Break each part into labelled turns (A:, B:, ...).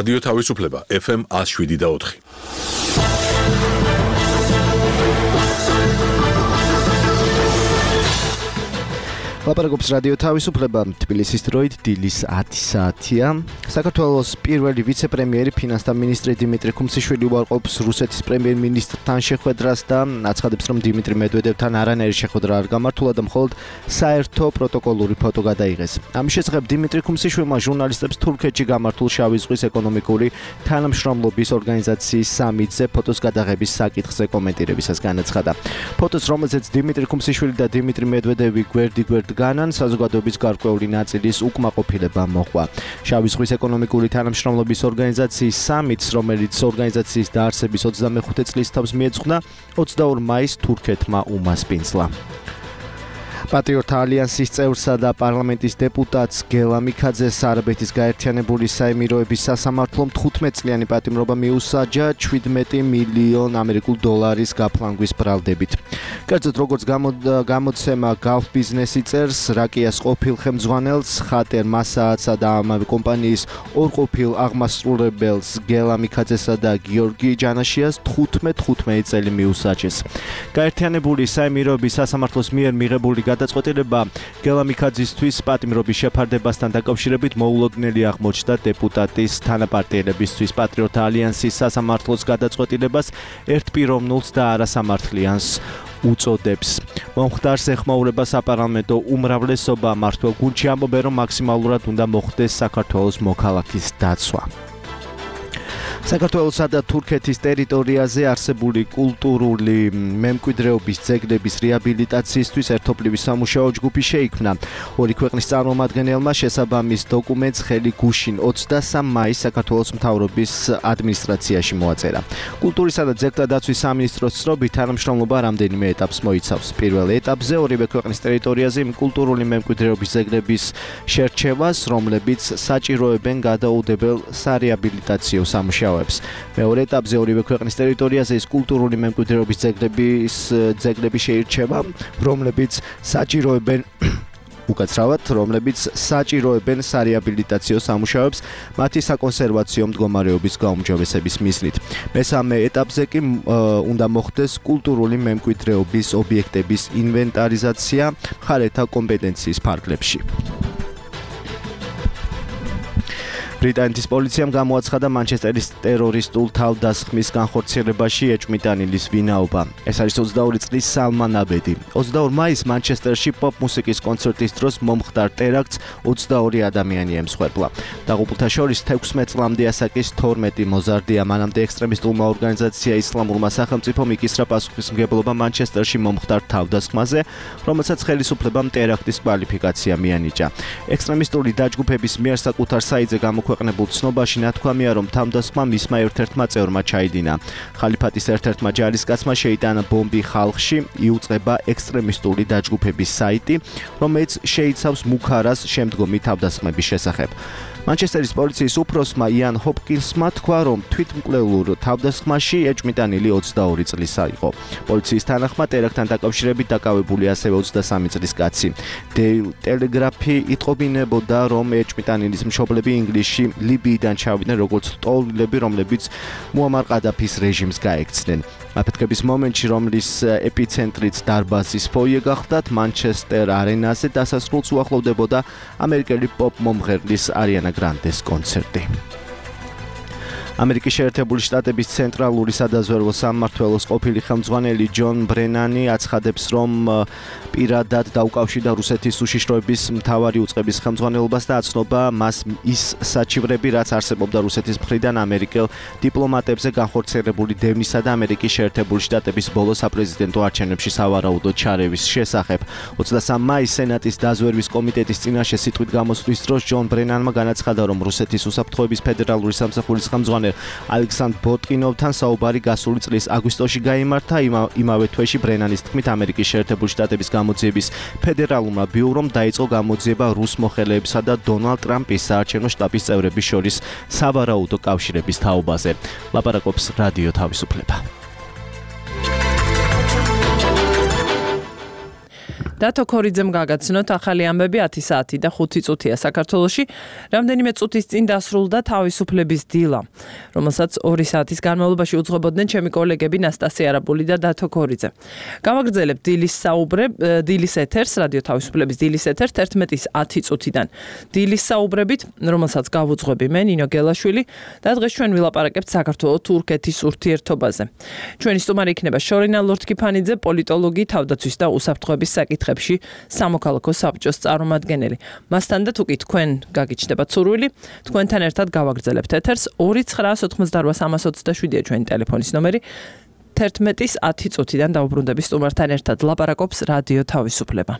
A: რადიო თავისუფლება FM 107.4.
B: ლაპარაკობს რადიო თავისუფლება თბილისის დროით დილის 10 საათია. საქართველოს პირველი ვიცე-პრემიერი ფინანსთა მინისტრი დიმიტრი ქუმციშვილი უარყოფს რუსეთის პრემიერ-მინისტრთან შეხვედრას და აცხადებს, რომ დიმიტრი მედვედევთან არანაირი შეხვედრა არ გამართულა და მხოლოდ საერთო პროტოკოლური ფოტო გადაიღეს. ამის შესახებ დიმიტრი ქუმციშვილმა ჟურნალისტებს თურქეთში გამართულ შავი ზღვის ეკონომიკური თანამშრომლობის ორგანიზაციის სამიტზე ფოტოს გადაღების საკითხზე კომენტირებისას განაცხადა. ფოტოს, რომელზეც დიმიტრი ქუმციშვილი და დიმიტრი მედვედევი გვერდ განან საზოგადოების გარკვეული ნაწილის უკმაყოფილება მოჰყვა. შავი ზღვის ეკონომიკური თანამშრომლობის ორგანიზაციის სამიტს, რომელიც ორგანიზაციის დაარსების 25 წლის თავს მიეძღვნა, 22 მაისს თურქეთმა უმასპინძლა. პატრიოტთა ალიანსის წევრსა და პარლამენტის დეპუტატს გელა მიქაძეს არაბეთის გაერთიანებული საემიროების სასამართლომ 15-წლიანი პატიმრობა მიუსაჯა 17 მილიონ ამერიკულ დოლარის გაფლანგვის ბრალდებით. კერძოდ, როგორც გამოცემა Gulf Business-ი წერს, რაკიას ყოფილ ხელმძღვანელს ხატერ მასააცსა და ამავე კომპანიის ორ ყოფილ აღმასრულებელს გელა მიქაძესა და გიორგი ჯანაშიას 15 წელი მიუსაჯეს. გაერთიანებული საემიროების სასამართლოს მიერ მიღებული გადაწყვეტილება გელა მიქაძისთვის პატიმრობის შეფარდებასთან დაკავშირებით მოულოდნელი აღმოჩნდა დეპუტატის თანაპარტიელებისთვის პატრიოტთა ალიანსის სასამართლოს გადაწყვეტილებას ერთპიროვნულს და არასამართლიანს უწოდებს. მომხდარს ეხმაურება საპარლამენტო უმრავლესობა, მმართველ გუნდში ამბობენ, რომ მაქსიმალურად უნდა მოხდეს საქართველოს მოქალაქის დაცვა. საქართველოსა და თურქეთის ტერიტორიაზე არსებული კულტურული მემკვიდრეობის ძეგლების რეაბილიტაციისთვის ერთობლივი სამუშაო ჯგუფი შეიქმნა. ორი ქვეყნის წარმომადგენელმა შესაბამის დოკუმენტს ხელი გუშინ 23 მაისს საქართველოს მთავრობის ადმინისტრაციაში მოაწერა. კულტურისა და ძეგლთა დაცვის სამინისტროს ცნობით თანამშრომლობა რამდენიმე ეტაპს მოიცავს. პირველ ეტაპზე ორივე ქვეყნის ტერიტორიაზე კულტურული მემკვიდრეობის ძეგლების შერჩევას, რომლებიც საჭიროებენ გადაუდებელ სარეაბილიტაციო სამუშაოებს. მეორე ეტაპზე ორივე ქვეყნის ტერიტორიაზე ის კულტურული მემკვიდრეობის ძეგლები შეირჩევა, რომლებიც საჭიროებენ სარეაბილიტაციო სამუშაოებს მათი საკონსერვაციო მდგომარეობის გაუმჯობესების მიზნით. მესამე ეტაპზე კი უნდა მოხდეს კულტურული მემკვიდრეობის ობიექტების ინვენტარიზაცია მხარეთა კომპეტენციის ფარგლებში. ბრიტანეთის პოლიციამ გამოაცხადა მანჩესტერის ტერორისტულ თავდასხმის განხორციელებაში ეჭვმიტანილის ვინაობა. ეს არის 22 წლის სალმან აბედი. 22 მაისს მანჩესტერში პოპ მუსიკის კონცერტის დროს მომხდარ ტერაქტს 22 ადამიანი ემსხვერპლა. დაღუპულთა შორის 16 წლამდე ასაკის 12 მოზარდია. მანამდე ექსტრემისტულმა ორგანიზაცია ისლამურმა სახელმწიფომ იკისრა პასუხისმგებლობა მანჩესტერში მომხდარ თავდასხმაზე, რომელსაც ხელისუფლებამ ტერაქტის კვალიფიკაცია მიანიჭა. ექსტრემისტული დაჯგუფების მიერ საკუთარ საიტზე გამოქვეყნებულ ცნობაში ნათქვამია, რომ თავდასხმა მისმა ერთ-ერთმა წევრმა ჩაიდინა. ხალიფატის ერთ-ერთმა ჯარისკაცმა შეიტანა ბომბი ხალხში, იუწყება ექსტრემისტული დაჯგუფების საიტი, რომელიც შეიცავს მუქარას შემდგომი თავდასხმების შესახებ. მანჩესტერის პოლიციის უფროსმა იან ჰოპკინსმა თქვა, რომ თვითმკვლელურ თავდასხმაში ეჭვმიტანილი 22 წლისა იყო. პოლიციის თანახმად ტერაქტთან დაკავშირებით დაკავებული ასევე 23 წლის კაცი. Daily Telegraph-ი იტყობინებოდა, რომ ეჭვმიტანილის მშობლები ინგლისში ლიბიიდან ჩავიდნენ როგორც ლტოლვილები, რომლებიც მუამარ ყადაფის რეჟიმს გაექცნენ. აფეთქების მომენტში, რომლის ეპიცენტრიც დარბაზის ფოიე გახდათ, მანჩესტერ არენაზე დასასრულს უახლოვდებოდა ამერიკელი პოპ მომღერლის არიანა გრანდეს კონცერტი. ამერიკის შეერთებული შტატების ცენტრალური სადაზვერვო სამმართველოს ყოფილი ხელმძღვანელი ჯონ ბრენანი აცხადებს, რომ პირადად დაუკავშირდა რუსეთის უშიშროების მთავარი უწყების ხელმძღვანელობას და აცნობა მას ის საჩივრები, რაც არსებობდა რუსეთის მხრიდან ამერიკელ დიპლომატებზე განხორციელებული დევნისა და ამერიკის შეერთებული შტატების ბოლო საპრეზიდენტო არჩევნებში სავარაუდოდ ჩარევის შესახებ. 23 მაისს სენატის დაზვერვის კომიტეტის წინაშე სიტყვით გამოსვლის დროს ჯონ ბრენანმა განაცხადა, რომ რუსეთის უსაფრთხოების ფედერალური სამსახურის ხელმძღვანელი ალექსანდრ ბოტკინოვთან საუბარი გასული წლის აგვისტოში გაიმართა. იმავე თვეში ბრენანის თქმით ამერიკის შეერთებული შტატების გამოძიების ფედერალურმა ბიურომ დაიწყო გამოძიება რუს მოხელეებსა და დონალდ ტრამპის საარჩევნო შტაბის წევრების შორის სავარაუდო კავშირების თაობაზე. ლაპარაკობს რადიო თავისუფლება.
C: დათო ქორიძემ გაგაცნოთ ახალი ამბები 10 საათი და 5 წუთია საქართველოში. რამდენიმე წუთის წინ დასრულდა თავისუფლების დილა, რომელსაც 2 საათის განმავლობაში უძღვებოდნენ ჩემი კოლეგები ნასტასია არაბული და დათო ქორიძე. გავაგრძელებთ დილის ეთერს, რადიო თავისუფლების დილის ეთერს 11-ის 10 წუთიდან. დილის საუბრებით, რომელსაც გავუძღვები მე, ნინო გელაშვილი და დღეს ჩვენ ვილაპარაკებთ საქართველო-თურქეთის ურთიერთობაზე. ჩვენი სტუმარი იქნება შორინა ლორთქიფანიძე, პოლიტოლოგი, თავდაცვის და უსაფრთხოების საკითხებში სამოქალაქო საბჭოს წარმომადგენელი. მასთან და თუკი თქვენ გაგიჩნდებათ სურვილი, თქვენთან ერთად გავაგრძელებთ ეთერს 2998327-ია ჩვენი ტელეფონის ნომერი. 11-ის 10 წუთიდან დავუბრუნდები სტუმართან ერთად ლაპარაკობს რადიო თავისუფლება.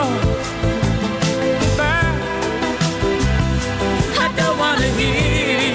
D: I don't wanna hear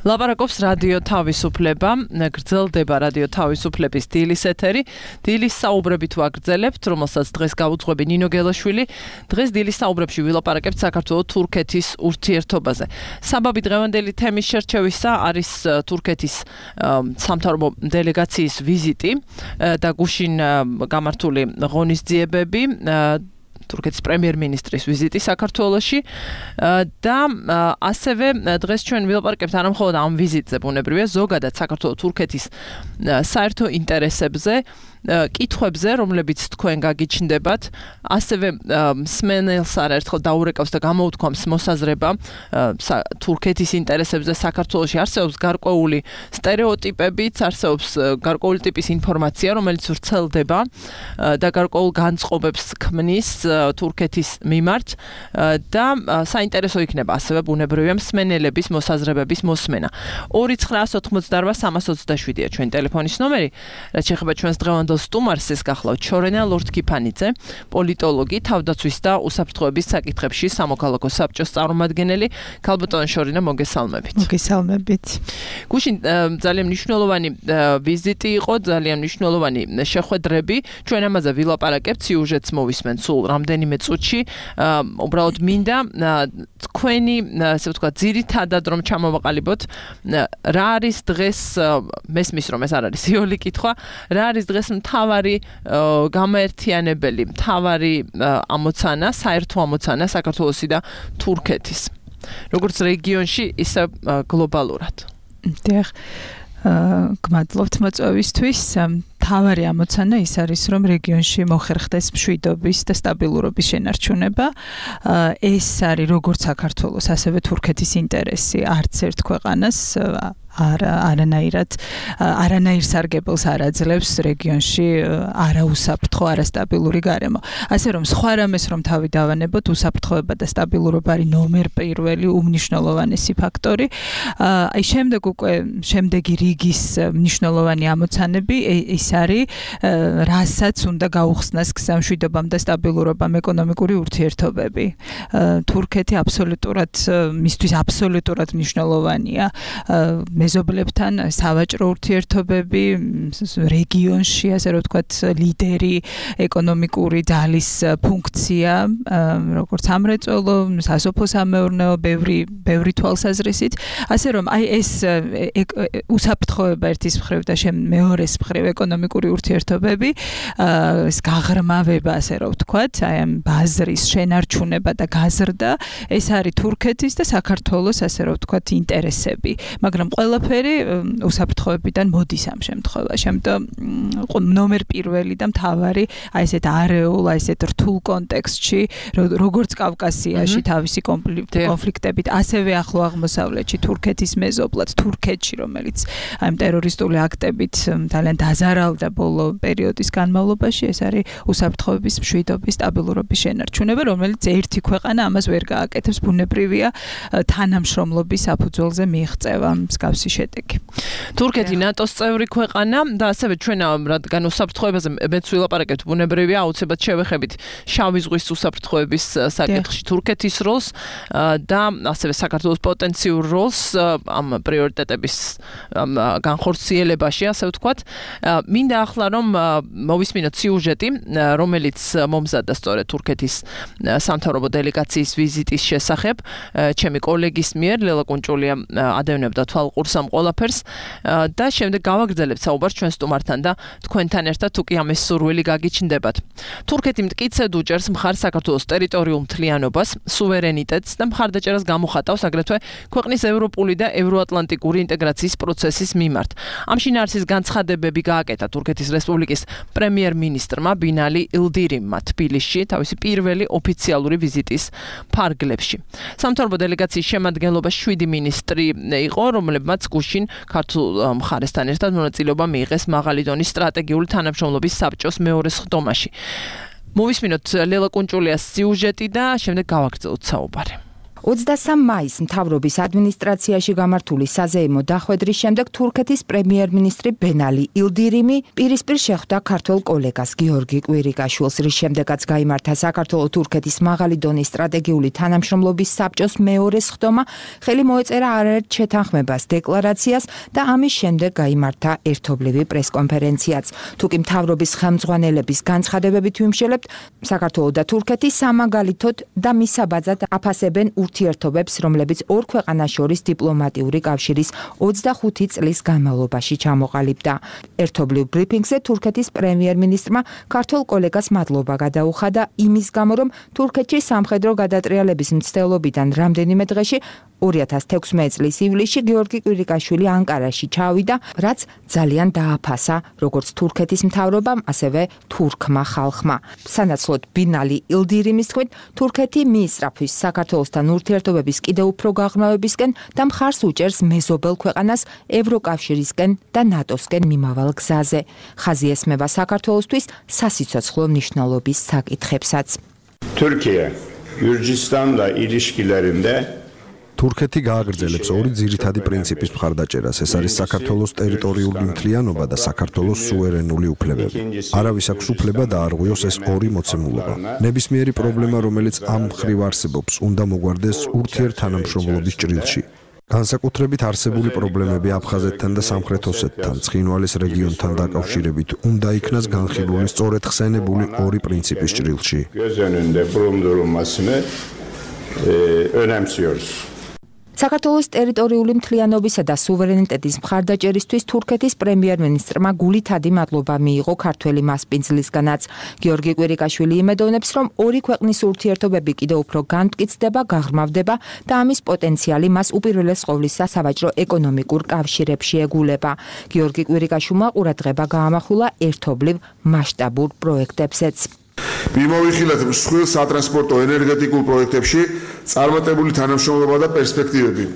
C: ლაპარაკობს რადიო თავისუფლება, გრძელდება რადიო თავისუფლების დილის ეთერი. დილის საუბრებით ვაგრძელებთ, რომელსაც დღეს გაუძღვები ნინო გელაშვილი. დღეს დილის საუბრებში ვილაპარაკებთ საქართველო-თურქეთის ურთიერთობაზე. საბაბი დღევანდელი თემის შერჩევისა არის თურქეთის სამთავრობო დელეგაციის ვიზიტი და გუშინ გამართული ღონისძიებები. თურქეთის პრემიერ-მინისტრის ვიზიტი საქართველოში და ასევე დღეს ჩვენ ვილაპარაკებთ არა მხოლოდ ამ ვიზიტზე, ბუნებრივია, ზოგადად საქართველო-თურქეთის საერთო ინტერესებზე, კითხვებზე, რომლებიც თქვენ გაგიჩნდებათ, ასევე მსმენელს არაერთხელ დაურეკავს და გამოუთქვამს მოსაზრება თურქეთის ინტერესებზე საქართველოში. არსებობს გარკვეული სტერეოტიპებიც, არსებობს გარკვეული ტიპის ინფორმაცია, რომელიც ვრცელდება და გარკვეულ განწყობებს ქმნის თურქეთის მიმართ და საინტერესო იქნება ასევე ბუნებრივია მსმენელების მოსაზრებების მოსმენა. 2988327-ია ჩვენი ტელეფონის ნომერი, რაც შეეხება ჩვენს დღევანდელ სტუმარს, ეს გახლავთ შორენა ლორთქიფანიძე, პოლიტოლოგი, თავდაცვის და უსაფრთხოების საკითხებში სამოქალაქო საბჭოს წარმომადგენელი. ქალბატონო შორენა, მოგესალმებით.
D: მოგესალმებით.
C: გუშინ ძალიან მნიშვნელოვანი ვიზიტი იყო, ძალიან მნიშვნელოვანი შეხვედრები. ჩვენ ამაზე ვილაპარაკებთ, სიუჟეტს მოვისმენთ სულ რამდენიმე წუთში. უბრალოდ მინდა თქვენი, ასე ვთქვათ, ძირითადად რომ ჩამოვაყალიბოთ, რა არის დღეს, მესმის რომ ეს არ არის იოლი კითხვა, რა არის დღეს მთავარი გამაერთიანებელი, მთავარი ამოცანა, საერთო ამოცანა საქართველოსი და თურქეთის, როგორც რეგიონში, ისე გლობალურად.
D: დიახ, გმადლობთ მოწვევისთვის. მთავარი ამოცანა ის არის, რომ რეგიონში მოხერხდეს მშვიდობის და სტაბილურობის შენარჩუნება. ეს არის როგორც საქართველოს, ასევე თურქეთის ინტერესი. არც ერთ ქვეყანას არანაირ სარგებელს არ აძლევს რეგიონში არაუსაფრთხო, არასტაბილური გარემო. ასე რომ სხვა რამეს რომ თავი დავანებოთ, უსაფრთხოება და სტაბილურობა არის ნომერ პირველი უმნიშვნელოვანესი ფაქტორი. აი შემდეგი რიგის მნიშვნელოვანი ამოცანები ის არის, რასაც უნდა გაუხსნას გზამშვიდობამ და სტაბილურობამ ეკონომიკური ურთიერთობები. თურქეთი მისთვის აბსოლუტურად მნიშვნელოვანია მეზობლებთან სავაჭრო ურთიერთობები, რეგიონში, ასე რომ ვთქვათ, ლიდერი, ეკონომიკური ძალის ფუნქცია, როგორც სამრეწველო, სასოფლო-სამეურნეო, ბევრი თვალსაზრისით, ასე რომ აი ეს უსაფრთხოება ერთის მხრივ და მეორეს მხრივ ეკონომიკური ურთიერთობები, ეს გაღრმავება, ასე რომ ვთქვათ, აი ამ ბაზრის შენარჩუნება და გაზრდა, ეს არის თურქეთის და საქართველოს, ასე რომ ვთქვათ, ინტერესები, მაგრამ ყველაფერი უსაფრთხოებიდან მოდის ამ შემთხვევაში. ამიტომ ნომერ პირველი და მთავარი აი ესეთ არეულ, აი ესეთ რთულ კონტექსტში, როგორც კავკასიაში თავისი კონფლიქტებით, ასევე ახლო აღმოსავლეთში, თურქეთის მეზობლად, თურქეთში, რომელიც აი ტერორისტული აქტებით ძალიან დაზარავდა ბოლო პერიოდის განმავლობაში, ეს არის უსაფრთხოების, მშვიდობის, სტაბილურობის შენარჩუნება, რომელიც ერთი ქვეყანა ამას ვერ გააკეთებს, ბუნებრივია თანამშრომლობის საფუძველზე მიიღწევა მსგავსი შედეგი.
C: თურქეთი ნატოს წევრი ქვეყანა და ასევე ჩვენ რადგან უსაფრთხოებაზე მეც ვილაპარაკებთ, ბუნებრივია აუცილებლად შევეხებით შავი ზღვის უსაფრთხოების საკითხში თურქეთის როლს და ასევე საქართველოს პოტენციურ როლს ამ პრიორიტეტების განხორციელებაში, ასე ვთქვათ. მინდა ახლა რომ მოვისმინოთ სიუჟეტი, რომელიც მომზადდა სწორედ თურქეთის სამთავრობო დელეგაციის ვიზიტის შესახებ. ჩემი კოლეგის მიერ ლელა კუნჭულია ადევნებდა თვალყურს ამ ყველაფერს და შემდეგ გავაგრძელებთ საუბარს ჩვენ სტუმართან და თქვენთან ერთად თუ კი ამის სურვილი გაგიჩნდებათ. თურქეთი მტკიცედ უჭერს მხარს საქართველოს ტერიტორიულ მთლიანობას, სუვერენიტეტს და მხარდაჭერას გამოხატავს აგრეთვე ქვეყნის ევროპული და ევროატლანტიკური ინტეგრაციის პროცესის მიმართ. ამ შინაარსის განცხადებები გააკეთა თურქეთის რესპუბლიკის პრემიერ-მინისტრმა ბინალი ილდირიმმა თბილისში თავისი პირველი ოფიციალური ვიზიტის ფარგლებში. სამთავრობო დელეგაციის შემადგენლობაში 7 მინისტრი იყო, რომლებმაც გუშინ ქართულ მხარესთან ერთად მონაწილეობა მიიღეს მაღალი დონის სტრატეგიული თანამშრომლობის საბჭოს მეორე სხდომაში. მოვისმინოთ ლელა კუნჭულიას სიუჟეტი და შემდეგ გავაგრძელოთ საუბარი.
E: 23 მაისს მთავრობის ადმინისტრაციაში გამართული საზეიმო დახვედრის შემდეგ თურქეთის პრემიერ-მინისტრი ბენალი ილდირიმი პირისპირ შეხვდა ქართველ კოლეგას გიორგი კვირიკაშვილს, რის შემდეგაც გაიმართა საქართველო-თურქეთის მაღალი დონის სტრატეგიული თანამშრომლობის საბჭოს მეორე სხდომა, ხელი მოეწერა არაერთ შეთანხმებას, დეკლარაციას და ამის შემდეგ გაიმართა ერთობლივი პრესკონფერენციაც. თუკი მთავრობის ხელმძღვანელების განცხადებებით ვიმსჯელებთ, საქართველო და თურქეთი სამაგალითოდ და მისაბაძად აფასებენ ურთიერთობებს, რომლებიც ორ ქვეყანას შორის დიპლომატიური კავშირის 25 წლის განმავლობაში ჩამოყალიბდა. ერთობლივ ბრიფინგზე თურქეთის პრემიერ-მინისტრმა ქართველ კოლეგას მადლობა გადაუხადა იმის გამო, რომ თურქეთში სამხედრო გადატრიალების მცდელობიდან რამდენიმე დღეში 2016 წლის ივლისში გიორგი კვირიკაშვილი ანკარაში ჩავიდა, რაც ძალიან დააფასა როგორც თურქეთის მთავრობამ, ასევე თურქმა ხალხმა. სანაცვლოდ ბინალი ილდირიმის თქმით, თურქეთი მიისწრაფვის საქართველოსთან ურთიერთობების კიდევ უფრო გაღრმავებისკენ და მხარს უჭერს მეზობელ ქვეყანას ევროკავშირისკენ და ნატოსკენ მიმავალ გზაზე. ხაზი ესმება საქართველოსთვის სასიცოცხლო მნიშვნელობის საკითხებსაც.
F: Türkiye, Gürcistan'la ilişkilerinde
G: თურქეთი გააგრძელებს ორი ძირითადი პრინციპის მხარდაჭერას. ეს არის საქართველოს ტერიტორიული მთლიანობა და საქართველოს სუვერენული უფლებები. არავის აქვს უფლება დაარღვიოს ეს ორი მოცემულობა. ნებისმიერი პრობლემა, რომელიც ამ მხრივ არსებობს, უნდა მოგვარდეს ურთიერთთანამშრომლობის ჭრილში. განსაკუთრებით არსებული პრობლემები აფხაზეთთან და სამხრეთ ოსეთთან, ცხინვალის რეგიონთან დაკავშირებით უნდა იქნას განხილული სწორედ ხსენებული ორი პრინციპის ჭრილში.
F: göz önünde bulundurulmasını önemsiyoruz.
E: საქართველოს ტერიტორიული მთლიანობისა და სუვერენიტეტის მხარდაჭერისთვის თურქეთის პრემიერ-მინისტრმა გულითადი მადლობა მიიღო ქართველი მასპინძლისგანაც. გიორგი კვირიკაშვილი იმედოვნებს, რომ ორი ქვეყნის ურთიერთობები კიდევ უფრო განმტკიცდება, გაღრმავდება და ამის პოტენციალი მას უპირველეს ყოვლისა სავაჭრო ეკონომიკურ კავშირებში ეგულება. გიორგი კვირიკაშვილმა ყურადღება გაამახვილა ერთობლივ მასშტაბურ პროექტებზეც.
H: მიმოვიხილეთ მსხვილ სატრანსპორტო ენერგეტიკულ პროექტებში წარმატებული თანამშრომლობა და პერსპექტივები.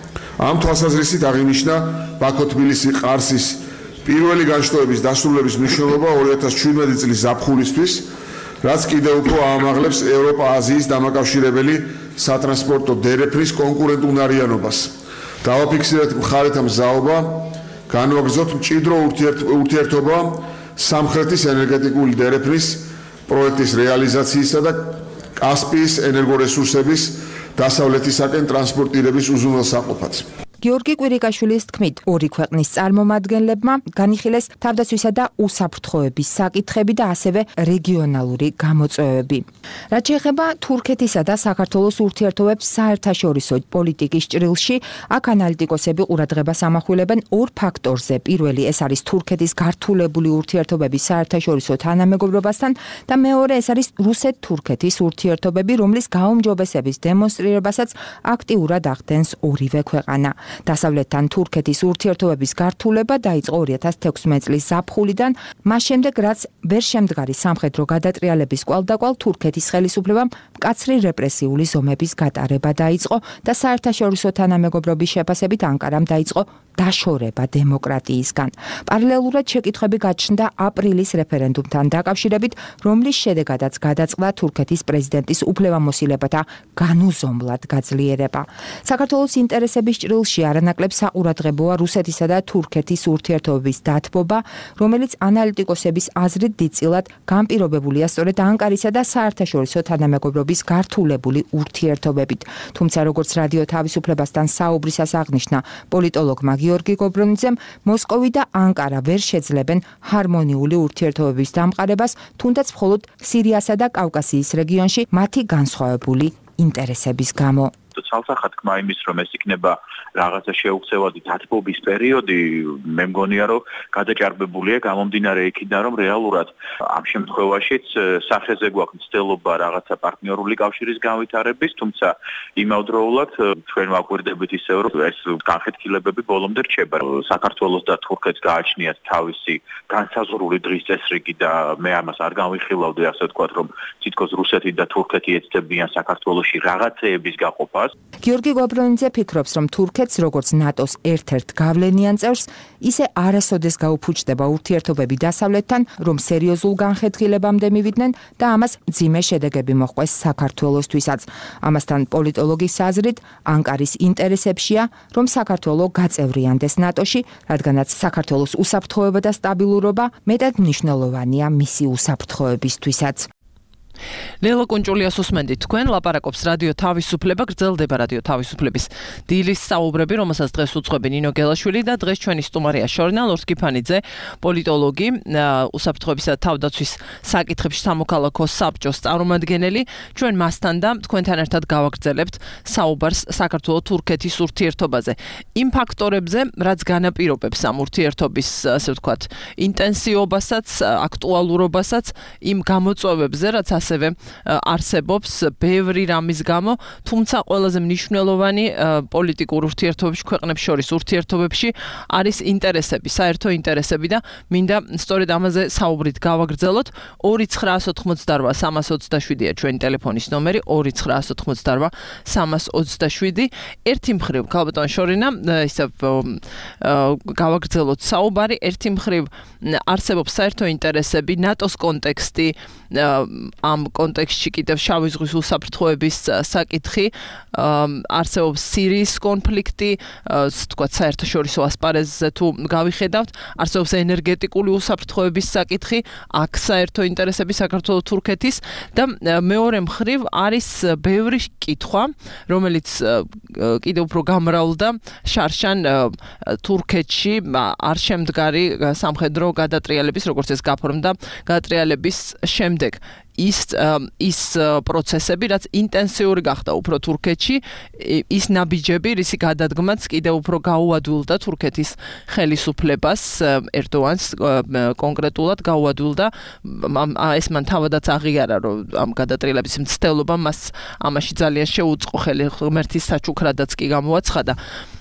H: ამ თვალსაზრისით აღინიშნა ბაქო-თბილისი-ყარსის პირველი განშტოების დასრულების მნიშვნელობა 2017 წლის ზაფხულისთვის, რაც კიდევ უფრო აამაღლებს ევროპა-აზიის დამაკავშირებელი სატრანსპორტო დერეფნის კონკურენტუნარიანობას. დავაფიქსირეთ მხარეთა მზაობა, განვაგრძოთ მჭიდრო ურთიერთობა სამხრეთის ენერგეტიკული დერეფნის პროექტის რეალიზაციისა და კასპიის ენერგორესურსების დასავლეთისაკენ ტრანსპორტირების უზრუნველსაყოფად.
E: გიორგი კვირიკაშვილის თქმით, ორი ქვეყნის წარმომადგენლებმა განიხილეს თავდაცვისა და უსაფრთხოების საკითხები და ასევე რეგიონალური გამოწვევები. რაც შეეხება თურქეთისა და საქართველოს ურთიერთობებს საერთაშორისო პოლიტიკის ჭრილში, აქ ანალიტიკოსები ყურადღებას ამახვილებენ ორ ფაქტორზე. პირველი ეს არის თურქეთის გართულებული ურთიერთობები საერთაშორისო თანამეგობრობასთან და მეორე ეს არის რუსეთ-თურქეთის ურთიერთობები, რომლის გაუმჯობესების დემონსტრირებასაც აქტიურად ახდენს ორივე ქვეყანა. დასავლეთთან თურქეთის ურთიერთობების გართულება დაიწყო 2016 წლის ზაფხულიდან, მას შემდეგ რაც ვერ შემდგარი სამხედრო გადატრიალების კვალდაკვალ თურქეთის ხელისუფლებამ მკაცრი რეპრესიული ზომების გატარება დაიწყო და საერთაშორისო თანამეგობრობის შეფასებით ანკარამ დაიწყო დაშორება დემოკრატიისგან. პარალელურად შეკითხვები გაჩნდა აპრილის რეფერენდუმთან დაკავშირებით, რომლის შედეგადაც გადაწყდა თურქეთის პრეზიდენტის უფლებამოსილებათა განუზომლად გაძლიერება. საქართველოს ინტერესების ჭრილში არანაკლებ საყურადღებოა რუსეთისა და თურქეთის ურთიერთობების დათბობა, რომელიც ანალიტიკოსების აზრით დიდწილად განპირობებულია სწორედ ანკარისა და საერთაშორისო თანამეგობრობის გართულებული ურთიერთობებით. თუმცა როგორც რადიო თავისუფლებასთან საუბრისას აღნიშნა პოლიტოლოგმა გიორგი გობრონიძემ, მოსკოვი და ანკარა ვერ შეძლებენ ჰარმონიული ურთიერთობების დამყარებას, თუნდაც მხოლოდ სირიასა და კავკასიის რეგიონში მათი განსხვავებული ინტერესების გამო.
I: ცალსახად თქმა იმის, რომ ეს იქნება რაღაცა შეუქცევადი დათბობის პერიოდი, მე მგონია, რომ გადაჭარბებულია გამომდინარე იქიდან, რომ რეალურად ამ შემთხვევაშიც სახეზე გვაქვს მცდელობა რაღაცა პარტნიორული კავშირის განვითარების, თუმცა იმავდროულად ჩვენ ვაკვირდებით ისევ, რომ ეს განხეთქილებები ბოლომდე რჩება. საქართველოს და თურქეთს გააჩნიათ თავისი განსაზღვრული დღის წესრიგი და მე ამას არ განვიხილავდი, ასე ვთქვათ, რომ თითქოს რუსეთი და თურქეთი ეცდებიან საქართველოში რაღაცეების გაყოფა. მოწმობას.
E: გიორგი გობრონიძე ფიქრობს, რომ თურქეთს როგორც ნატოს ერთ-ერთ გავლენიან წევრს, ისე არასოდეს გაუფუჭდება ურთიერთობები დასავლეთთან, რომ სერიოზულ განხეთქილებამდე მივიდნენ და ამას მძიმე შედეგები მოჰყვეს საქართველოსთვისაც. ამასთან პოლიტოლოგის აზრით, ანკარის ინტერესებშია, რომ საქართველო გაწევრიანდეს ნატოში, რადგანაც საქართველოს უსაფრთხოება და სტაბილურობა მეტად მნიშვნელოვანია მისი უსაფრთხოებისთვისაც.
C: ლელა კუნჭულიას უსმენდით თქვენ ლაპარაკობს რადიო თავისუფლება გრძელდება რადიო თავისუფლების დილის საუბრები რომელსაც დღეს უძღვები ნინო გელაშვილი და დღეს ჩვენი სტუმარია შორნა ლორსკიფანიძე პოლიტოლოგი უსაფრთხოებისა და თავდაცვის საკითხებში სამოქალაქო საბჭოს წარმომადგენელი ჩვენ მასთან და თქვენთან ერთად გავაგრძელებთ საუბარს საქართველო-თურქეთის ურთიერთობაზე იმ ფაქტორებზე რაც განაპირობებს ამ ურთიერთობის ასე ვთქვათ ინტენსივობასაც აქტუალურობასაც იმ გამოწვევებზე რაც ასევე არსებობს ბევრი რამის გამო, თუმცა ყველაზე მნიშვნელოვანი პოლიტიკურ ურთიერთობებში, ქვეყნებს შორის ურთიერთობებში არის ინტერესები, საერთო ინტერესები და მინდა სწორედ ამაზე საუბრით გავაგრძელოთ. 2988327-ია ჩვენი ტელეფონის ნომერი, 2988327. ერთი მხრივ, ქალბატონ შორინა, ისე გავაგრძელოთ საუბარი, ერთი მხრივ არსებობს საერთო ინტერესები, ნატოს კონტექსტი, ამ კონტექსტში კიდევ შავი ზღვის უსაფრთხოების საკითხი, არსებობს სირიის კონფლიქტი, თქვათ საერთაშორისო ასპარეზზე თუ გავიხედავთ, არსებობს ენერგეტიკული უსაფრთხოების საკითხი, აქ საერთო ინტერესები საქართველო-თურქეთის და მეორე მხრივ არის ბევრი კითხვა, რომელიც კიდევ უფრო გამრავლდა შარშან თურქეთში არ შემდგარი სამხედრო გადატრიალების, როგორც ეს გაფორმდა, გადატრიალების შემდეგ ის პროცესები, რაც ინტენსიური გახდა უფრო თურქეთში, ის ნაბიჯები, რისი გადადგმაც კიდევ უფრო გაუადვილდა თურქეთის ხელისუფლებას, ერდოანს კონკრეტულად გაუადვილდა, ეს მან თავადაც აღიარა, რომ ამ გადატრიალების მცდელობა მას ამაში ძალიან შეუწყო ხელი, ღმერთის საჩუქრადაც კი გამოაცხადა.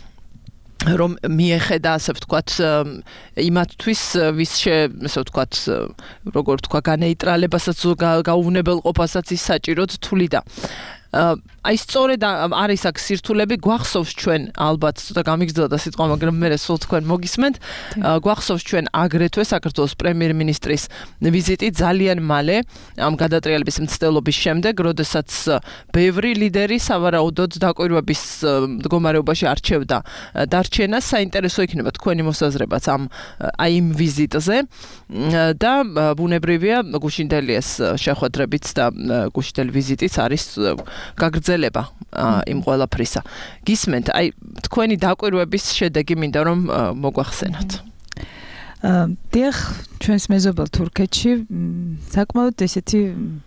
C: რომ მიეხედა ასე ვთქვათ იმათთვის ვის ასე ვთქვათ როგორ ვთქვა განეიტრალებასაც გაუვნებელყოფასაც ის საჭიროდ თვლიდა. აი სწორედ არის აქ სირთულები გვახსოვს ჩვენ ალბათ ცოტა გამიგრძელდა სიტყვა მაგრამ მე სულ თქვენ მოგისმენთ გვახსოვს ჩვენ აგრეთვე საქართველოს პრემიერ-მინისტრის ვიზიტი ძალიან მალე ამ გადატრიალების მცდელობის შემდეგ როდესაც ბევრი ლიდერი სავარაუდოდ დაკვირვების მდგომარეობაში არჩევდა დარჩენას საინტერესო იქნება თქვენი მოსაზრებაც იმ ვიზიტზე და ბუნებრივია გუშინდელიას შეხვედრებიც და გუშინდელი ვიზიტიც არის გაგრძელება იმ ყველაფრისა. გისმენთ, აი თქვენი დაკვირვების შედეგი მინდა რომ მოგვახსენოთ.
D: დიახ, ჩვენს მეზობელ თურქეთში საკმაოდ ესეთი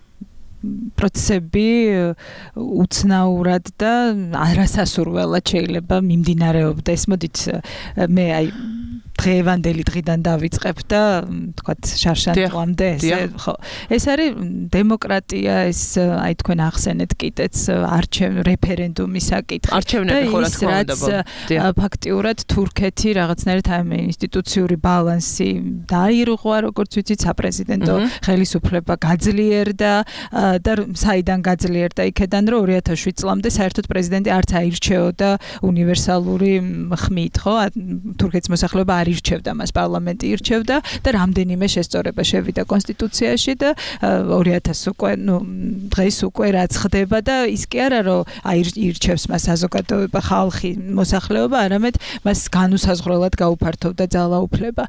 D: პროცესები უცნაურად და არასასურველად შეიძლება მიმდინარეობდეს. მოდით მე აი დღევანდელი დღიდან დავიწყებ და თქვათ შარშან დღემდე ხო ეს არის დემოკრატია ეს აი თქვენ ახსენეთ კიდეც რეფერენდუმის საკითხი
C: არჩევნები ხო რა თქმა უნდა
D: ფაქტიურად თურქეთი რაღაცნაირად ამ ინსტიტუციური ბალანსი დაირღვა როგორც ვიცით საპრეზიდენტო ხელისუფლება გაძლიერდა და საიდან გაძლიერდა იქედან რომ 2007 წლამდე საერთოდ პრეზიდენტი არც აირჩეოდა უნივერსალური ხმით ხო თურქეთის მოსახლეობა ირჩევდა მას პარლამენტი ირჩევდა და რამდენიმე შესწორება შევიდა კონსტიტუციაში და 2000 უკვე დღეს უკვე რაც ხდება და ის კი არა რომ ირჩევს მას საზოგადოება ხალხი მოსახლეობა არამედ მას განუსაზღვრელად გაუფართოვდა ძალაუფლება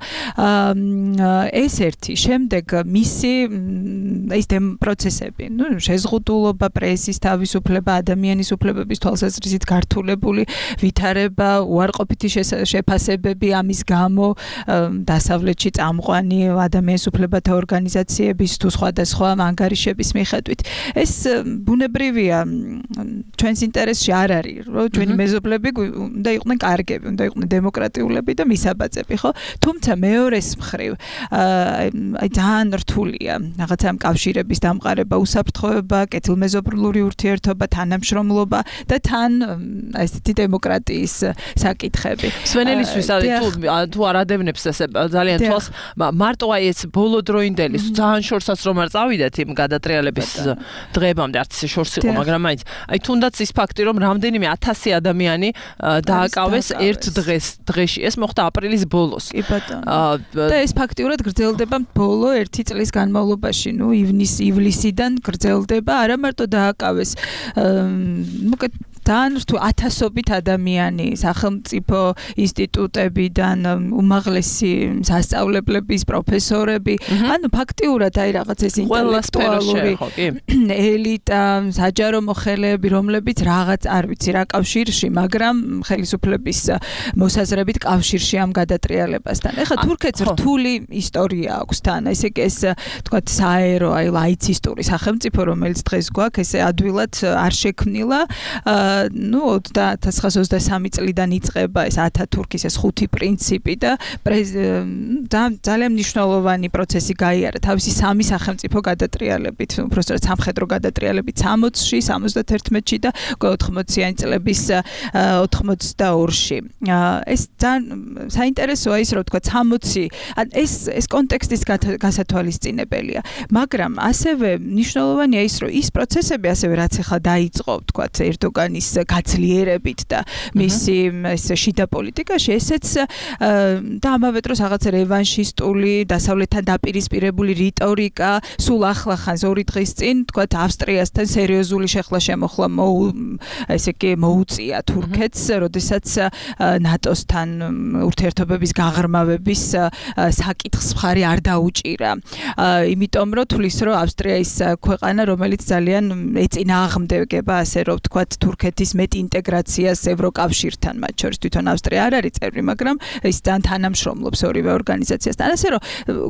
D: ეს ერთი შემდეგ მისი ეს პროცესები შეზღუდულობა პრესის თავისუფლება ადამიანის უფლებების თვალსაზრისით გართულებული ვითარება უარყოფითი შეფასებები ამის გამო დასავლეთში წამყვანი ადამიანის უფლებათა ორგანიზაციების თუ სხვადასხვა ანგარიშების მიხედვით ეს ბუნებრივია ჩვენს ინტერესში არ არის რომ ჩვენი მეზობლები უნდა იყვნენ კარგები უნდა იყვნენ დემოკრატიულები და მისაბაძები ხო თუმცა მეორეს მხრივ აი ძალიან რთულია რაღაცა ამ კავშირების დამყარება უსაფრთხოება კეთილმეზობლური ურთიერთობა თანამშრომლობა და თან ესეთი დემოკრატიის საკითხები
C: სვენელისთვის თუ არ ადევნებს ესე ძალიან თვალს მარტო აი ეს ბოლოდროინდელი ძალიან შორსაც რომ არ წავიდეთ იმ გადატრიალების დღეებამდე არც ისე შორს იყო მაგრამ მაინც აი თუნდაც ის ფაქტი რომ რამდენიმე 1000 ადამიანი დააკავეს ერთ დღეში ეს მოხდა აპრილის ბოლოს
D: კი ბატონო და ეს ფაქტიურად გრძელდება ბოლო 1 წლის განმავლობაში ნუ ივლისიდან გრძელდება არა მარტო დააკავეს მოკლედ თან თუ 1000-ობით ადამიანი სახელმწიფო ინსტიტუტებიდან უმაღლესი სასწავლებლების პროფესორები ანუ ფაქტიურად აი რაღაც ეს ინტელექტუალური ელიტა საჯარო მოხელეები რომლებიც რაღაც არ ვიცი რა კავშირში მაგრამ ხელისუფლების მოსაზრებით კავშირში ამ გადატრიალებასთან ეხლა თურქეთს რთული ისტორია აქვს თან ესე იგი ეს თქვათ საერო აი ლაიცისტური სახელმწიფო რომელიც დღეს გვაქვს ესე ადვილად არ შექმნილა ну 1923 წლიდან იწყება ეს ათათურქის ეს 5 პრინციპი და ძალიან მნიშვნელოვანი პროცესი გაიარა თავისი სამი სახელმწიფო გადატრიალებით უბრალოდ სამხედრო გადატრიალებით 60-ში 71-ში და 80-იანი წლების 82-ში ეს ძალიან საინტერესოა ის რომ თქვა 60 ეს კონტექსტის გასათვალისწინებელია მაგრამ ასევე მნიშვნელოვანია ის რომ ის პროცესები ასევე რაც ახლა დაიწყო თქვა ერდოგანის გაცლიერებით და მისი ეს შიდა პოლიტიკაში ესეც და ამავე დროს რაღაც რევანშისტული დასავლეთთან დაპირისპირებული რიტორიკა სულ ახლახანს 2 დღის წინ თქვა ავსტრიასთან სერიოზული შეხლა-შემოხლა ესე იგი მოუწია თურქეთს როდესაც ნატოსთან ურთიერთობების გაღრმავების საკითხს მხარი არ დაუჭირა იმიტომ რომ თulis რომ ავსტრია ის ქვეყანა რომელიც ძალიან ეწინააღმდეგება ასე რომ თქვა თურქეთის მეტ ინტეგრაციას ევროკავშირთან მათ შორის თვითონ ავსტრია არ არის წევრი მაგრამ ის ძალიან თანამშრომლობს ორივე ორგანიზაციასთან ასე რომ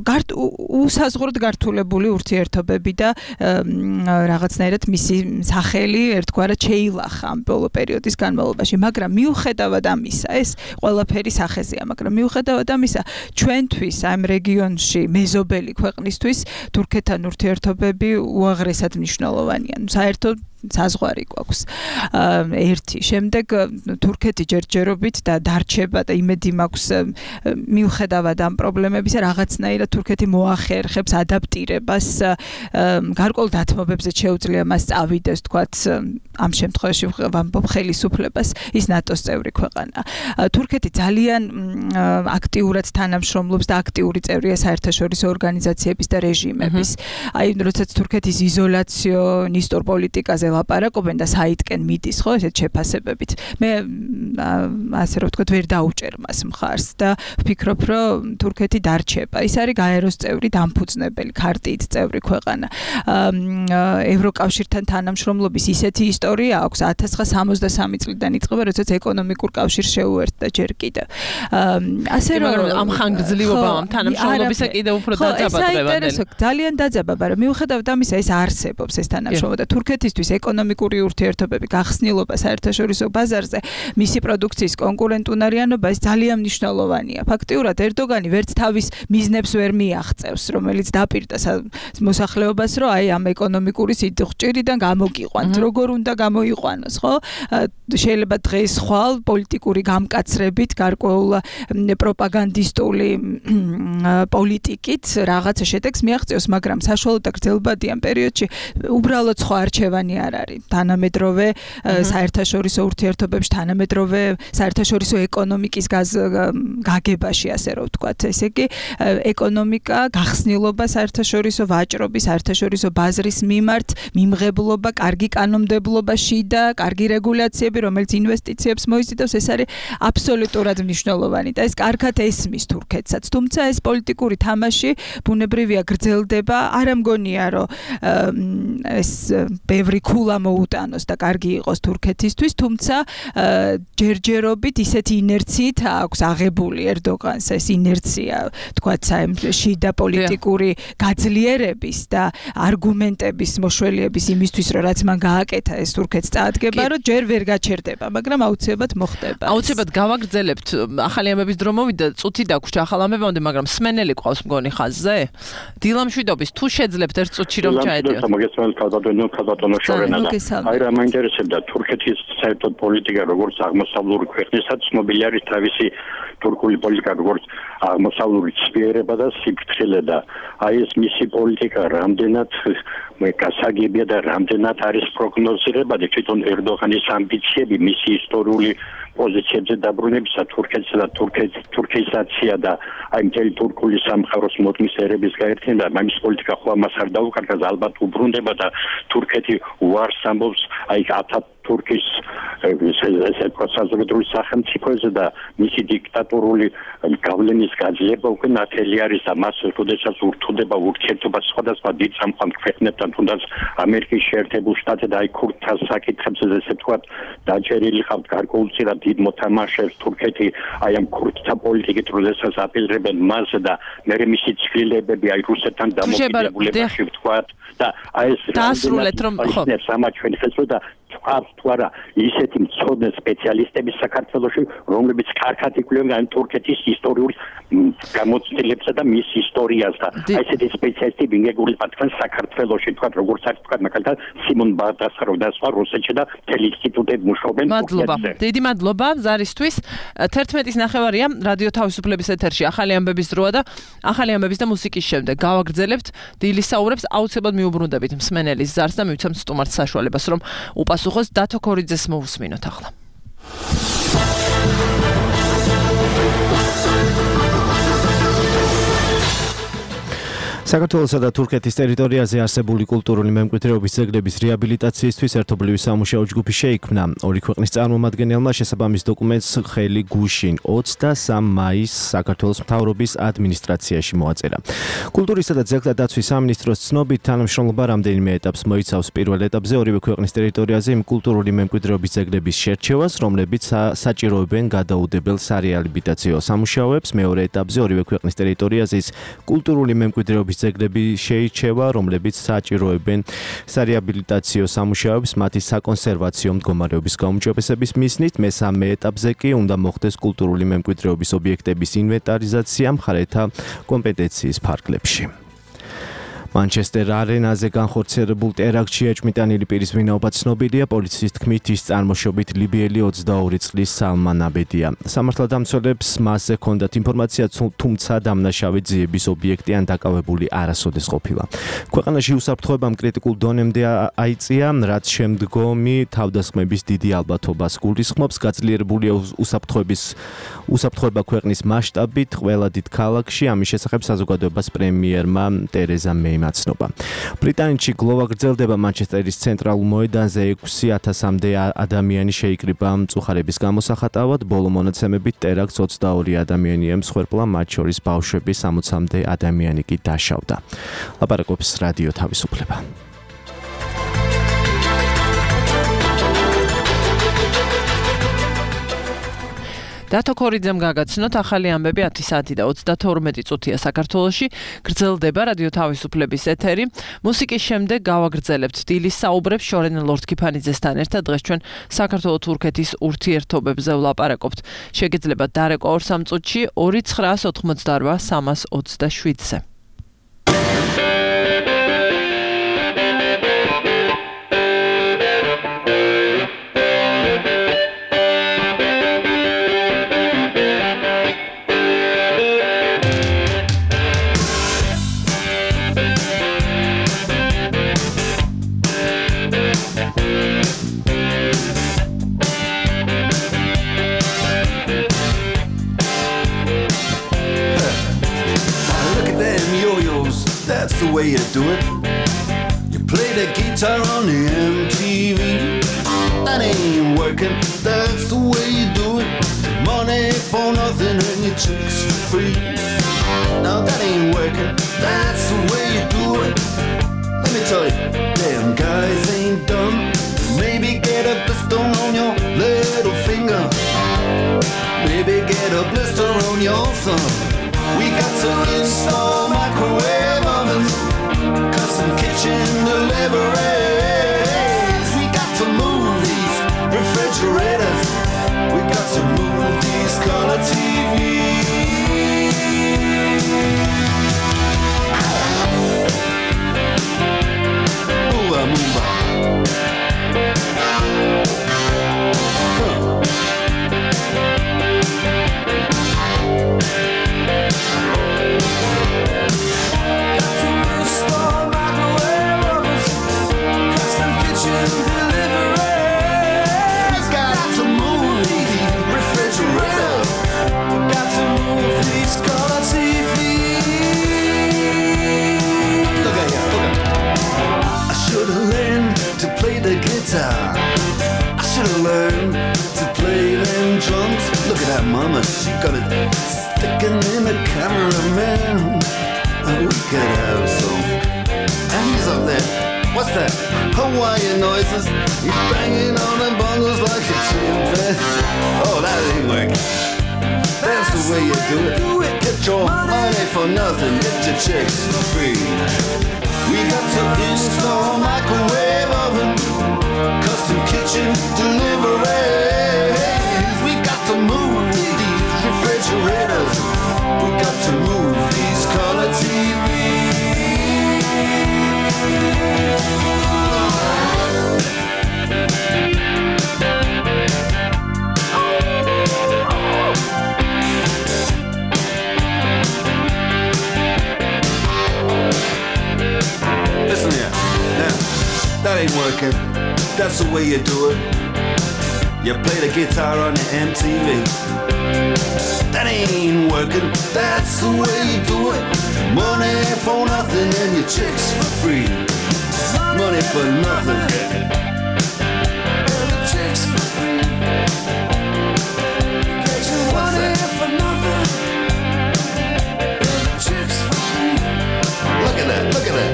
D: უსაზღვროდ გართულებული ურთიერთობები და რაღაცნაირად მისი სახელი ერთგვარად შეილახა ამ ბოლო პერიოდის განმავლობაში მაგრამ მიუხედავად ამისა ეს ყველაფერი სახეზეა მაგრამ მიუხედავად ამისა ჩვენთვის ამ რეგიონში მეზობელი ქვეყნისთვის თურქეთთან ურთიერთობები უაღრესად მნიშვნელოვანია საერთოდ საზღვარი გვაქვს ერთი შემდეგ თურქეთი ჯერჯერობით და დარჩება და იმედი მაქვს მიუხედავად ამ პრობლემებისა რაღაცნაირად თურქეთი მოახერხებს ადაპტირებას გარკვეულ დათმობებზე შეუძლია მას წავიდეს თქვათ ამ შემთხვევაში ვამბობ ხელისუფლებას ის ნატოს წევრი ქვეყანა თურქეთი ძალიან აქტიურად თანამშრომლობს და აქტიური წევრია საერთაშორისო ორგანიზაციების და რეჟიმების აი როდესაც თურქეთის იზოლაციონისტურ პოლიტიკაზე ლაპარაკობენ და საითკენ მიდის ხო ესეთ შეფასებებით მე ასე რომ ვთქვათ ვერ დაუჭერ მას მხარს და ვფიქრობ რომ თურქეთი დარჩება ის არის გაეროს წევრი დამფუძნებელი ქარტიით წევრი ქვეყანა ევროკავშირთან თანამშრომლობის ისეთი ისტორია აქვს 1963 წლიდან იწყება როდესაც ეკონომიკურ კავშირს შეუერთდა ჯერ კიდევ ასე რომ
C: ამ ხანგრძლივობა ამ თანამშრომლობისა კიდევ უფრო დაძაბადდება
D: ძალიან დაძაბება რა მიუხედავად ამისა ეს არსებობს ეს თანამშრომლობა და თურქეთისთვის ეკონომიკური ურთიერთობები გახსნილობა საერთაშორისო ბაზარზე მისი პროდუქციის კონკურენტუნარიანობა ეს ძალიან მნიშვნელოვანია ფაქტიურად ერდოგანი ვერც თავის მიზნებს ვერ მიაღწევს რომელიც დაპირდა მოსახლეობას რომ აი ამ ეკონომიკური სიდღჭირიდან გამოგიყვანთ როგორ უნდა გამოიყვანოს ხო შეიძლება დღეს ხვალ პოლიტიკური გამკაცრებით გარკვეულ პროპაგანდისტული პოლიტიკით რაღაც შედეგს მიაღწევს მაგრამ საშუალო და გრძელვადიან პერიოდში უბრალოდ სხვა არჩევანი არ არის თანამედროვე საერთაშორისო ურთიერთობებში თანამედროვე საერთაშორისო ეკონომიკის გაგებაში ასე რომ ვთქვათ ესე იგი ეკონომიკა გახსნილობა საერთაშორისო ვაჭრობის საერთაშორისო ბაზრის მიმართ მიმღებლობა კარგი კანონმდებლობაში და კარგი რეგულაციები რომელიც ინვესტიციებს მოიზიდავს ეს არის აბსოლუტურად მნიშვნელოვანი და ეს კარგად ესმის თურქეთსაც თუმცა ეს პოლიტიკური თამაში ბუნებრივია გრძელდება არ ამგონია რომ ეს ბევრი ქულა მოუტანოს და კარგი იყოს თურქეთისთვის თუმცა ჯერჯერობით ისეთი ინერციით აქვს აღებული ერდოგანს ეს ინერცია თქვათ შიდა პოლიტიკური გაძლიერების და არგუმენტების მოშველიების იმისთვის რომ რაც მან გააკეთა ეს თურქეთს წაადგება რომ ჯერ ვერ გაჩერდება მაგრამ აუცილებლად მოხდება
C: აუცილებლად გავაგრძელებთ ახალი ამბების დრო მოვიდა წუთი დაგვრჩა ახალ ამბებამდე მაგრამ სმენელი ყავს მგონი ხაზზე დილამშვიდობის თუ შეძლებთ ერთ წუთში რომ ჩაედიოთ
D: აი
J: რა მაინტერესებდა თურქეთის საერთოდ პოლიტიკა როგორც აღმოსავლური ქვეყნისა ცნობილი არის თავისი თურქული პოლიტიკა როგორც აღმოსავლური ცვლიერება და სიფრთხილე და აი ეს მისი პოლიტიკა რამდენად გასაგებია და რამდენად არის პროგნოზირებადი თვითონ ერდოღანის ამბიციები მისი ისტორიული პოზიციებზე დაბრუნებისა თურქეთსა და თურქიზაცია და აი მთელი თურქული სამყაროს მოდმის ერების გაერთიანება მის პოლიტიკა ხო ამას არ დაუკარგავს ალბათ უბრუნდება და თურქეთი უარს ამბობს აი თურქის ესე პროცესული სახელმწიფოზე და მისი დიქტატურული გავლენის გაძლება უკვე ნათელი არის და მას როდესაც ურთულდება ურთიერთობა სხვადასხვა დიდ სამყარო ქვეყნებთან თუნდაც ამერიკის შეერთებულ შტატებთან და აი ქურთთა საკითხებზე ესე თქვა დაჭერილი ხავთ გარკვეულწილად დიდ მოთამაშეს თურქეთი აი ამ ქურთთა პოლიტიკით როდესაც აპირებენ მას და მე მისი ცვლილებები აი რუსეთთან დამოკიდებულებაში ვთქვა და აი ეს
C: დაასრულეთ რომ ხო
J: სამაჩვენი ხელს და თუ არა ისეთი მცოდნე სპეციალისტები საქართველოში რომლებიც კარგად იკვლევენ თურქეთის ისტორიულ გამოცდილებსა და მის ისტორიას და აი ესეთი სპეციალისტები მიგეგულება თქვენ საქართველოში თქვა როგორც არის თქვა მაგალითად სიმონ ბარდასარო და სხვა რუსეთში და მთელი ინსტიტუტები მუშაობენ
C: მადლობა დიდი მადლობა ზარისთვის 11-ის ნახევარია რადიო თავისუფლების ეთერში ახალი ამბების დროა და ახალი ამბების და მუსიკის შემდეგ გავაგრძელებთ დილის საუბრებს აუცილებლად მიუბრუნდებით მსმენელის ზარს და მივცემთ სტუმარს საშუალებას რომ უპასუხოს დათო ქორიძეს მოусმინოთ ახლა.
B: საქართველოსა და თურქეთის ტერიტორიაზე არსებული კულტურული მემკვიდრეობის ძეგლების რეაბილიტაციისთვის ერთობლივი სამუშაო ჯგუფი შეიქმნა. ორი ქვეყნის წარმომადგენელმა შესაბამის დოკუმენტს ხელი გუშინ 23 მაისს საქართველოს მთავრობის ადმინისტრაციაში მოაწერა. კულტურისა და ძეგლთა დაცვის სამინისტროს ცნობით თანამშრომლობა რამდენიმე ეტაპს მოიცავს. პირველ ეტაპზე ორივე ქვეყნის ტერიტორიაზე იმ კულტურული მემკვიდრეობის ძეგლების შერჩევას, რომლებიც საჭიროებენ გადაუდებელ სარეაბილიტაციო სამუშაოებს. მეორე ეტაპზე ორივე ქვეყნის ტერიტორიაზე ის კულტურული მემკვიდრეობის ძეგლები შეირჩევა, რომლებიც საჭიროებენ სარეაბილიტაციო სამუშაოებს მათი საკონსერვაციო მდგომარეობის გაუმჯობესების მიზნით. მესამე ეტაპზე კი უნდა მოხდეს კულტურული მემკვიდრეობის ობიექტების ინვენტარიზაცია მხარეთა კომპეტენციის ფარგლებში. Manchester არენაზე განხორციელებულ ტერაქტში ეჭვმიტანილი პირის ვინაობა ცნობილია. პოლიციის თქმით, ის წარმოშობით ლიბიელი 22 წლის სალმან აბედია. სამართალდამცველებს მასზე ჰქონდათ ინფორმაცია, თუმცა დამნაშავე ძიების ობიექტი ან დაკავებული არასოდეს ყოფილა. ქვეყანაში უსაფრთხოებამ კრიტიკულ დონემდე აიწია, რაც შემდგომი თავდასხმების დიდი ალბათობას გულისხმობს. გაძლიერებულია უსაფრთხოება ქვეყნის მასშტაბით ყველა დიდ ქალაქში. ამის შესახებ საზოგადოებას პრემიერმა ტერეზა მეიმ აცნობა. ბრიტანეთში გლოვა გრძელდება. მანჩესტერის ცენტრალურ მოედანზე 6000-მდე ადამიანი შეიკრიბა მწუხარების გამოსახატავად. ბოლო მონაცემებით ტერაქტს 22 ადამიანი ემსხვერპლა, მათ შორის ბავშვები 60-მდე ადამიანი კი დაშავდა. ლაპარაკობს რადიო თავისუფლება.
C: დათო ქორიძემ გაგაცნოთ ახალი ამბები 10 საათი და 32 წუთია საქართველოში გრძელდება რადიო თავისუფლების ეთერი. მუსიკის შემდეგ გავაგრძელებთ დილის საუბრებს შორენ ლორდ-კიფანიძესთან ერთად. დღეს ჩვენ საქართველო-თურქეთის ურთიერთობებზე ვლაპარაკობთ. შეგიძლიათ დარეკვა 2-3 წუთში 2988 327-ზე.
K: That's the way you do it. You play the guitar on the MTV. That ain't working. That's the way you do it. Money for nothing and your chicks for free. Now that ain't working. That's the way you do it. Let me tell you, damn guys ain't dumb. Maybe get a blister on your little finger. Maybe get a blister on your thumb. We got to install microwave ovens, custom kitchen deliveries. We got to move these refrigerators. We got to move these color TVs. Move on, move on. at that mama, she got it sticking in the cameraman. We could have some. And he's up there. What's that? Hawaiian noises. He's banging on the bongos like a chimpanzee. Oh, that ain't working. That's the way you do it. Get your money for nothing. Get your chicks for free. We got to install a microwave oven, custom kitchen deliveries. We got to move these refrigerators. We got to move these color TVs. Listen here, now, that ain't working. That's the way you do it. You play the guitar on the MTV. That ain't working. That's the way you do it. Money for nothing and your chicks for free. Money for nothing and your chicks for free. Money for nothing and your chicks for free. Look at that, look at that.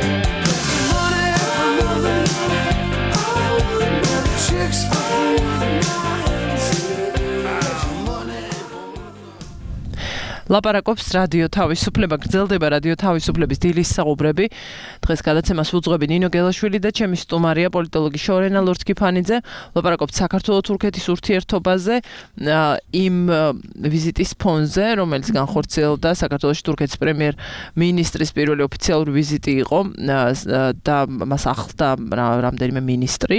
C: ლაპარაკობს რადიო თავისუფლება, გრძელდება რადიო თავისუფლების დილის საუბრები. დღეს გადაცემას უძღვები ნინო გელაშვილი და ჩემი სტუმარია პოლიტოლოგი შორენა ლორთქიფანიძე. ლაპარაკობთ საქართველო-თურქეთის ურთიერთობაზე, იმ ვიზიტის ფონზე, რომელიც განხორციელდა საქართველოში თურქეთის პრემიერ-მინისტრის პირველი ოფიციალური ვიზიტი იყო და მას ახლდა რამდენიმე მინისტრი.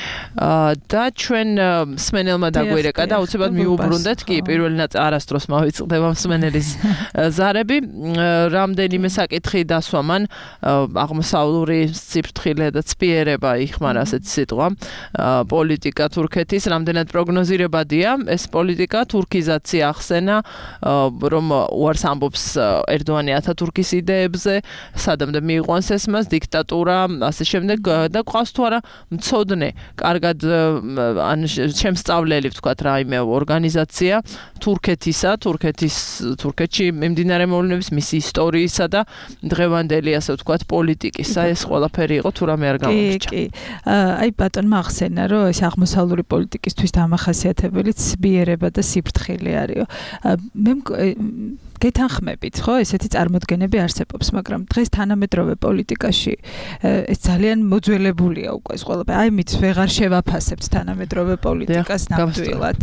C: და ჩვენ მსმენელმა დაგვირეკა და აუცილებლად მიუბრუნდეთ კი პირველი არასდროს მოვიწყდება მსმენელის ზარები, რამდენიმე საკითხი დასვა მან, აღმოსავლური სიფრთხილე და ცპიერება იხმარა ასეთი სიტყვა, პოლიტიკა თურქეთის, რამდენად პროგნოზირებადია ეს პოლიტიკა, თურქიზაცია ახსენა, რომ უარს ამბობს ერდოანი ათათურქის იდეებზე, სადამდე მიიყვანს ეს მას, დიქტატურა, ასე შემდეგ და ყავს თუ არა მცოდნე, კარგად ან შემსწავლელი ვთქვათ რაიმე ორგანიზაცია თურქეთისა, თურქეთში მიმდინარე მოვლენების, მისი ისტორიისა და დღევანდელი, ასე ვთქვათ, პოლიტიკისა, ეს ყველაფერი იყო თუ რამე არ გამომიჩა.
D: კი. აი ბატონმა ახსენა, რომ ეს აღმოსავლური პოლიტიკისთვის დამახასიათებელი ცბიერება და სიფრთხილე არისო. მე გეთანხმებით, ხო, ესეთი წარმოდგენები არსებობს, მაგრამ დღეს თანამედროვე პოლიტიკაში ეს ძალიან მოძველებულია უკვე ეს ყველაფერი. აი მით ვეღარ შევაფასებთ თანამედროვე პოლიტიკას ნამდვილად.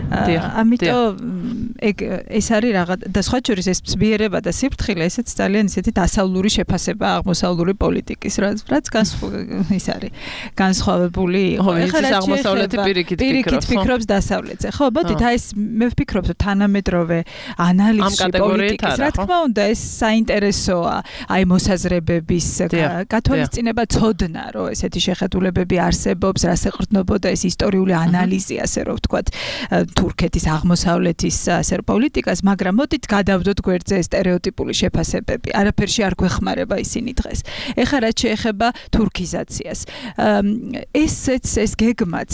D: ამიტომ ეს არის რაღაც და სხვა შორის ეს ცბიერება და სიფრთხილე ესეც ძალიან ისეთი დასავლური შეფასება აღმოსავლური პოლიტიკის, რაც ის არის განსხვავებული იყო.
C: ეხლა აღმოსავლეთი პირიქით
D: ფიქრობს დასავლეთზე. ხო, ბოდით, აი ეს მე ვფიქრობ, რომ თანამედროვე ანალიზი პოლიტიკის, რა თქმა უნდა, ეს საინტერესოა, აი მოსაზრებების გათვალისწინება ცოდნა, რომ ესეთი შეხედულებები არსებობს, რას ეყრდნობოდა ეს ისტორიული ანალიზი, ასე რომ ვთქვათ, თურქეთის აღმოსავლეთის ასე რომ პოლიტიკას, მაგრამ მოდით გადავდოთ გვერდზე სტერეოტიპული შეფასებები. არაფერში არ გვეხმარება ისინი დღეს. ეხლა რაც შეეხება თურქიზაციას. ეს გეგმაც,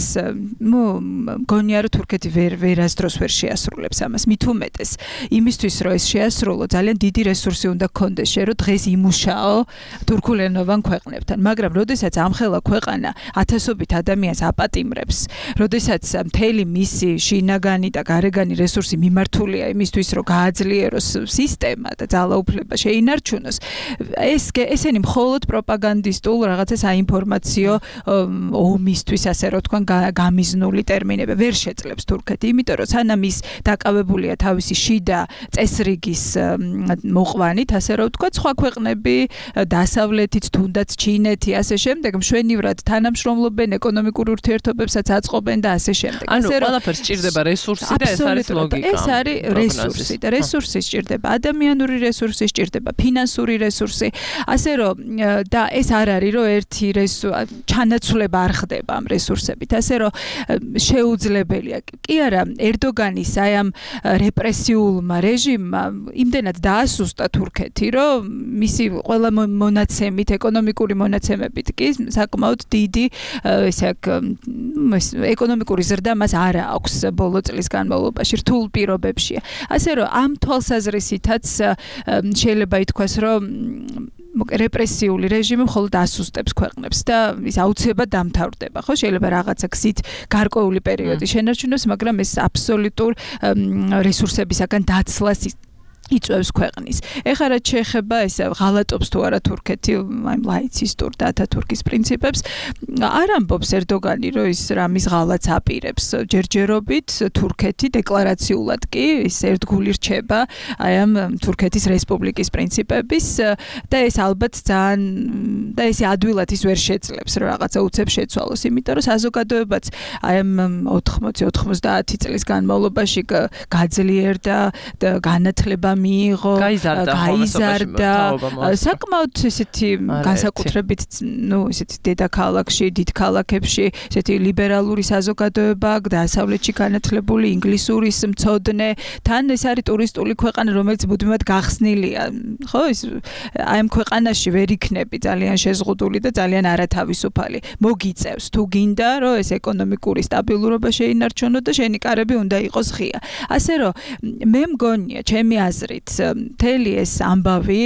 D: მგონია რომ თურქეთი ვერასდროს ვერ შეასრულებს ამას. მით უმეტეს, იმისთვის რომ ეს შეასრულო, ძალიან დიდი რესურსი უნდა გქონდეს, რომ დღეს იმუშაო თურქულენოვან ქვეყნებთან. მაგრამ როდესაც ამხელა ქვეყანა ათასობით ადამიანს აპატიმრებს, როდესაც მთელი მისი შინაგანი და გარეგანი რესურსი მიმართულია იმისთვის, რომ გააძლიეროს სისტემა და ძალაუფლება შეინარჩუნოს, ესენი მხოლოდ პროპაგანდისტულ რაღაცა საინფორმაციო ომისთვის, ასე რომ თქვენ, გამიზნული ტერმინები ვერ შეძლებს თურქეთი, იმიტომ რომ სანამ ის დაკავებულია თავისი შიდა წესრიგის მოყვანით, ასე რომ ვთქვათ, სხვა ქვეყნები, დასავლეთიც, თუნდაც ჩინეთი, ასე შემდეგ, მშვენივრად თანამშრომლობენ, ეკონომიკურ ურთიერთობებსაც აწყობენ და ასე შემდეგ.
C: ანუ ყველაფერს სჭირდება რესურსი და ეს არის ლოგიკა.
D: ეს არის რესურსი და რესურსი სჭირდება, ადამიანური რესურსი სჭირდება, ფინანსური რესურსი, ასე რომ და ეს არ არის, რომ ერთი ჩანაცვლება არ ხდება ამ რესურსებით, ასე რომ შეუძლებელია. კი არა, ერდოგანის აი ამ რეპრესიულმა რეჟიმმა იმდენად დაასუსტა თურქეთი, რომ მისი ყველა მონაცემით, ეკონომიკური მონაცემებით კი საკმაოდ დიდი ეკონომიკური ზრდა მას არ აქვს ბოლო წლის განმავლობაში. რთულ პირობებში პირობებშია. ასე რომ ამ თვალსაზრისითაც შეიძლება ითქვას, რომ რეპრესიული რეჟიმი მხოლოდ ასუსტებს ქვეყნებს და ის აუცილებლად დამთავრდება, ხო? შეიძლება რაღაცა გზით გარკვეული პერიოდი შენარჩუნოს, მაგრამ ეს აბსოლუტურ რესურსებისაგან დაცლას იწვევს ქვეყნის. ეხლა რაც შეეხება ეს ღალატობს თუ არა თურქეთი აი ლაიცისტურ და ათათურქის პრინციპებს, არ ამბობს ერდოგანი, რომ ის რამის ღალატს აპირებს. ჯერჯერობით თურქეთი დეკლარაციულად კი ის ერთგული რჩება აი ამ თურქეთის რესპუბლიკის პრინციპების და ეს ალბათ ძალიან და ეს ადვილად ის ვერ შეძლებს რომ რაღაცა უცებ შეცვალოს, იმიტომ რომ საზოგადოებაც აი ამ 80-90 წლის განმავლობაში გაძლიერდა და განათლება მიიღო, გაიზარდა, საკმაოდ ესეთი განსაკუთრებით, ესეთი დედაქალაქში, დიდ ქალაქებში, ესეთი ლიბერალური საზოგადოება, დასავლეთში განათლებული ინგლისურის მცოდნე, თან ეს არის ტურისტული ქვეყანა, რომელიც მუდმივად გახსნილია, ხო, ეს აი ამ ქვეყანაში ვერ იქნები ძალიან შეზღუდული და ძალიან არათავისუფალი. მოგიწევს თუ გინდა, რომ ეს ეკონომიკური სტაბილურობა შეინარჩუნო და შენი კარები უნდა იყოს ღია. ასე რომ მე მგონია, ჩემი აზრით მთელი ეს ამბავი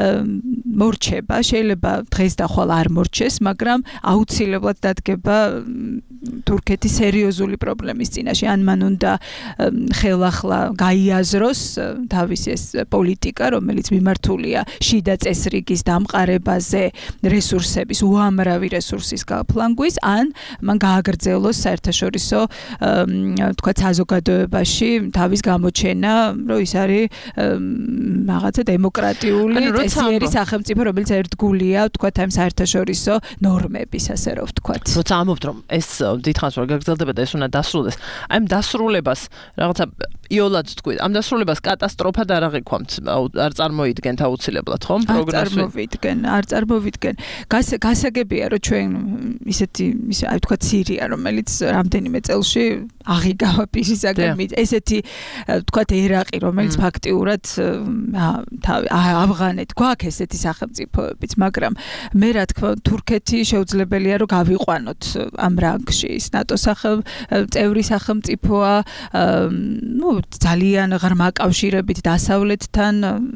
D: მორჩება, შეიძლება დღეს და ხვალ არ მორჩეს, მაგრამ აუცილებლად დადგება თურქეთის სერიოზული პრობლემის წინაშე. ან მან უნდა ხელახლა გაიაზროს თავისი ეს პოლიტიკა, რომელიც მიმართულია შიდა წესრიგის დამყარებაზე, რესურსების, უამრავი რესურსის გაფლანგვის, ან მან გააგრძელოს საერთაშორისო თქვა საზოგადოებაში თავის გამოჩენა, რომ ის არის რაღაცა დემოკრატიული წესიერი სახელმწიფო, რომელიც ერთგულია, თქვა ამ საერთაშორისო ნორმების, ასე რომ ვთქვათ.
C: როცა ამბობთ, რომ ეს დიდხანს ვერ გაგრძელდება და ეს უნდა დასრულდეს. აი ამ დასრულებას რაღაცა იოლად თქვი, ამ დასრულებას კატასტროფად არ აღიქვამთ, არ წარმოიდგენთ აუცილებლად, ხომ?
D: არ წარმოვიდგენ. გასაგებია, რომ ჩვენ ისე აი ვთქვათ სირია, რომელიც რამდენიმე წელში აღიგავა პირისაგან, ესეთი ვთქვათ ერაყი, რომელიც ფაქტიურად ავღანეთ გვაქვს ესეთი სახელმწიფოებიც, მაგრამ მე რა თქმა უნდა თურქეთი შეუძლებელია რომ გავიყვანოთ ამ რანგში. ის ნატოს წევრი სახელმწიფოა, ძალიან ღრმა კავშირებით დასავლეთთან,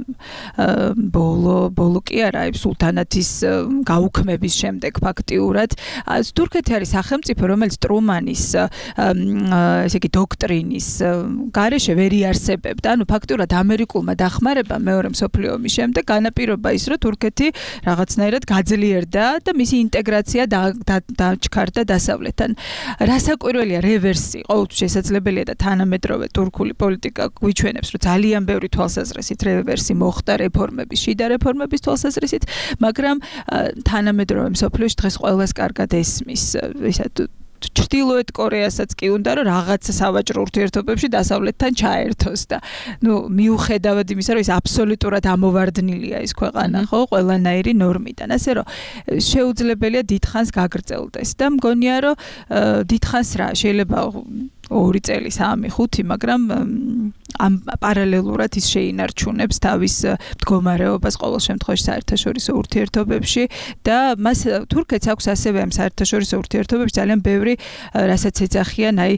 D: ბოლო კი არა, სულთანეთის გაუქმების შემდეგ ფაქტიურად. თურქეთი არის სახელმწიფო, რომელიც ტრუმანის ესე იგი დოქტრინის გარეშე ვერ იარსებებდა. ანუ ფაქტიურად ამერიკულმა დახმარებამ მეორე მსოფლიო ომის შემდეგ განაპირობა ის, რომ თურქეთი რაღაცნაირად გაძლიერდა და მისი ინტეგრაცია დაჩქარდა დასავლეთთან. რასაკვირველია, რევერსი ყოველთვის შესაძლებელია და თანამედროვე თურქული პოლიტიკა გვიჩვენებს, რომ ძალიან ბევრი თვალსაზრისით რევერსი მოხდა რეფორმების, შიდა რეფორმების თვალსაზრისით, მაგრამ თანამედროვე მსოფლიოში დღეს ყველას კარგად ესმის, ჩრდილოეთ კორეასაც კი უნდა რომ რაღაც სავაჭრო ურთიერთობებში დასავლეთთან ჩაერთოს და მიუხედავად იმისა რომ ის აბსოლუტურად ამოვარდნილია ის ქვეყანა ხო ყველანაირი ნორმიდან ასე რომ შეუძლებელია დიდხანს გაგრძელდეს და მგონია რომ დიდხანს რა შეიძლება 2 წელი, 3, 5, მაგრამ ამ პარალელურად ის შეინარჩუნებს თავის მდგომარეობას ყოველ შემთხვევაში საერთაშორისო ურთიერთობებში და მას თურქეთს აქვს ასევე ამ საერთაშორისო ურთიერთობებში ძალიან ბევრი რასაც ეძახიან აი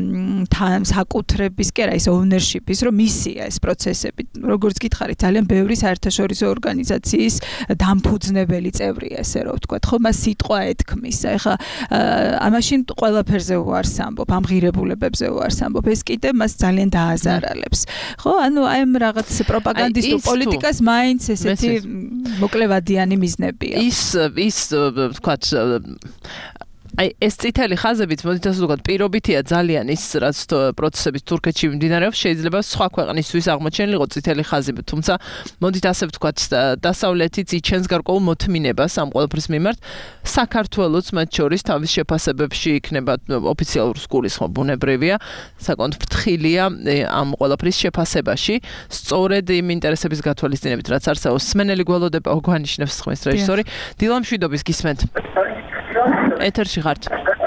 D: საკუთრების კი არა ის ownership-ის რომ მისია ეს პროცესები როგორც გითხარით ძალიან ბევრი საერთაშორისო ორგანიზაციის დამფუძნებელი წევრია ესე რომ ვთქვათ ხო მას სიტყვა ეთქმის ეხლა ამაში ყველაფერზე უარს ამბობ ამ ღირებულებებზე უარს ამბობ ეს კიდე მას ძალიან დააზარალებს ხო ანუ აი ამ რაღაც პროპაგანდისტულ პოლიტიკას მაინც ესეთი მოკლევადიანი მიზნებია
C: ის ვთქვათ აი ეს წითელი ხაზებიც მოდით ასე ვთქვათ პირობითია ძალიან ის რაც პროცესების თურქეთში მიმდინარეობს შეიძლება სხვა ქვეყნისთვის აღმოჩენილიყო წითელი ხაზი თუმცა მოდით ასე ვთქვათ დასავლეთიც იჩენს გარკვეულ მოთმინებას ამ ყველაფრის მიმართ საქართველოს მათ შორის თავის შეფასებებში იქნება ოფიციალურ სკულისხმობა ბუნებრივია საკმაოდ ფრთხილია ამ ყველაფრის შეფასებაში სწორედ იმ ინტერესების გათვალისწინებით რაც არსებობს სმენელი გველოდება ოგვანიშნებს ხმის რეჟისორი დილა მშვიდობის გისმენთ ეთერში ხართ.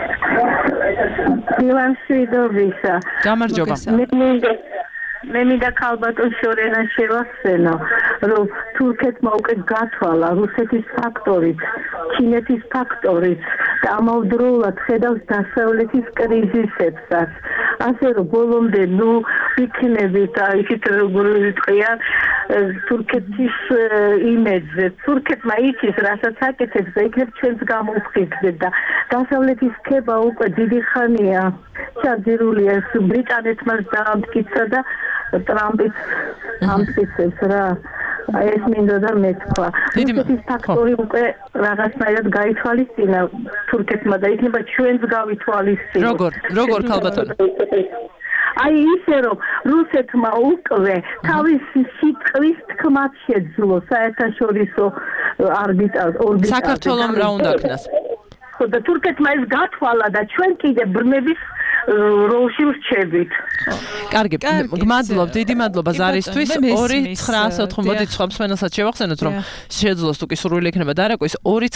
L: დილამშვიდობისა.
C: გამარჯობა.
L: მე მინდა ქალბატონ შორენა შევახსენო, რომ თურქეთმა უკვე გათვალა რუსეთის ფაქტორით, ჩინეთის ფაქტორით და ამავდროულად ხედავს დასავლეთის კრიზისებსაც. ასე რომ ბოლომდე ვიქნებით ისეთ როგორი ტყია თურქეთის იმეძზე. თურქეთმა იცის რასაც აკეთებს და იქნებ ჩვენს გამოვხიზდეთ და დასავლეთის ქება უკვე დიდი ხანია ჩაძირულია ბრიტანეთმა დაამტკიცა და ტრამპის ამტკიცებს რა. ეს მინდა და მეთქვა. თურქეთის ფაქტორი უკვე რაღაცნაირად გაითვალისწინა თურქეთმა და იქნება ჩვენც გავითვალისწინოთ.
C: როგორ ქალბატონო?
L: აი ისე რომ რუსეთმა უკვე თავისი სიტყვის თქმაც შეძლო საერთაშორისო ორბიტაზე.
C: საქართველომ რა უნდა ქნას?
L: ხო და თურქეთმა ეს გათვალა და ჩვენ კიდე ბრმების როლში ვრჩებით.
C: კარგი, გმადლობ, დიდი მადლობა ზარისთვის. 2980 მოდით სხვა მსმენელსაც შევახსენოთ რომ შეძლოს თუ კი სურვილი ექნება დარაკვეს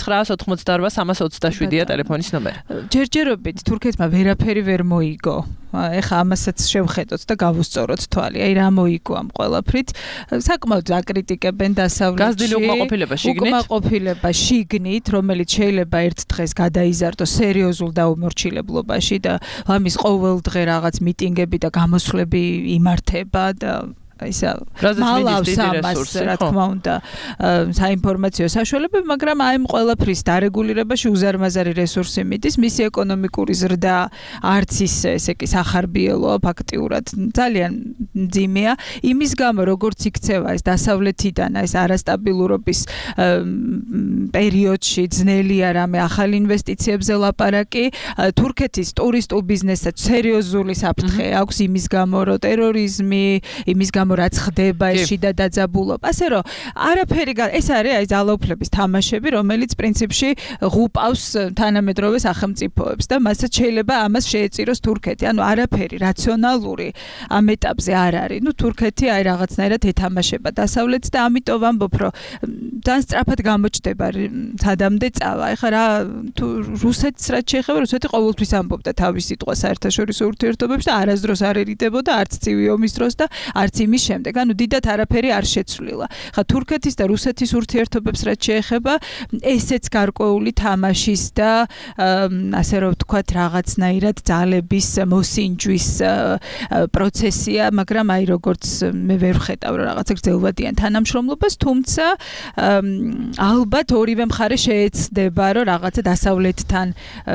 C: 2988-327-ია ტელეფონის ნომერი.
D: ჯერჯერობით თურქეთმა ვერაფერი ვერ მოიგო. ეხა ამასაც შევხედოთ და გავუსწოროთ თვალი. აი რა მოიგო ამ ყველაფრით. საკმაოდ აკრიტიკებენ დასავლეთში.
C: გაზრდილი უკმაყოფილება შიგნით.
D: უკმაყოფილება შიგნით, რომელიც შეიძლება ერთ დღეს გადაიზარდოს სერიოზულ დაუმორჩილებლობაში და ამის ყოველ დღე რაღაც მიტინგები და გამოსვლები იმართება და ისა მალავს ამას რა თქმა უნდა საინფორმაციო საშუალებები, მაგრამ აი ამ ყველაფრის დარეგულირებაში უზარმაზარი რესურსი მიდის, მისი ეკონომიკური ზრდა არც ესე კი სახარბიელოა ფაქტიურად ძალიან მძიმეა, იმის გამო როგორც იქცევა ეს დასავლეთიდან ეს არასტაბილურობის პერიოდში ძნელია რამე ახალ ინვესტიციებზე ლაპარაკი, თურქეთის ტურისტულ ბიზნესსაც სერიოზული საფრთხე აქვს იმის გამო რომ ტერორიზმი, იმის გამო რაც ხდება ეს შიდა დაძაბულობა. ასე რომ არაფერი ეს არის აი ძალაუფლების თამაშები, რომელიც პრინციპში ღუპავს თანამედროვე სახელმწიფოებს და მასაც შეიძლება ამას შეეწიროს თურქეთი. ანუ არაფერი რაციონალური ამ ეტაპზე არ არის. ნუ თურქეთი აი რაღაცნაირად ეთამაშება დასავლეთს და ამიტომ ვამბობ, რომ ძალიან სწრაფად გამოჩნდება სადამდე წავა. ეხლა რა თუ რუსეთს რაც შეეხება, რუსეთი ყოველთვის ამბობდა თავის სიტყვას საერთაშორისო ურთიერთობებში და არასდროს არ ერიდებოდა არც ცივი ომის დროს და არც იმის შემდეგ, ანუ დიდად არაფერი არ შეცვლილა. ხა თურქეთის და რუსეთის ურთიერთობებს რაც შეეხება, ესეც გარკვეული თამაშის და ასე რომ ვთქვათ, რაღაცნაირად ძალების მოსინჯვის პროცესია, მაგრამ აი როგორც მე ვერ ვხედავ რომ რაღაცა გრძელვადიან თანამშრომლობას, თუმცა ალბათ ორივე მხარე შეეცდება რომ რაღაცა დასავლეთთან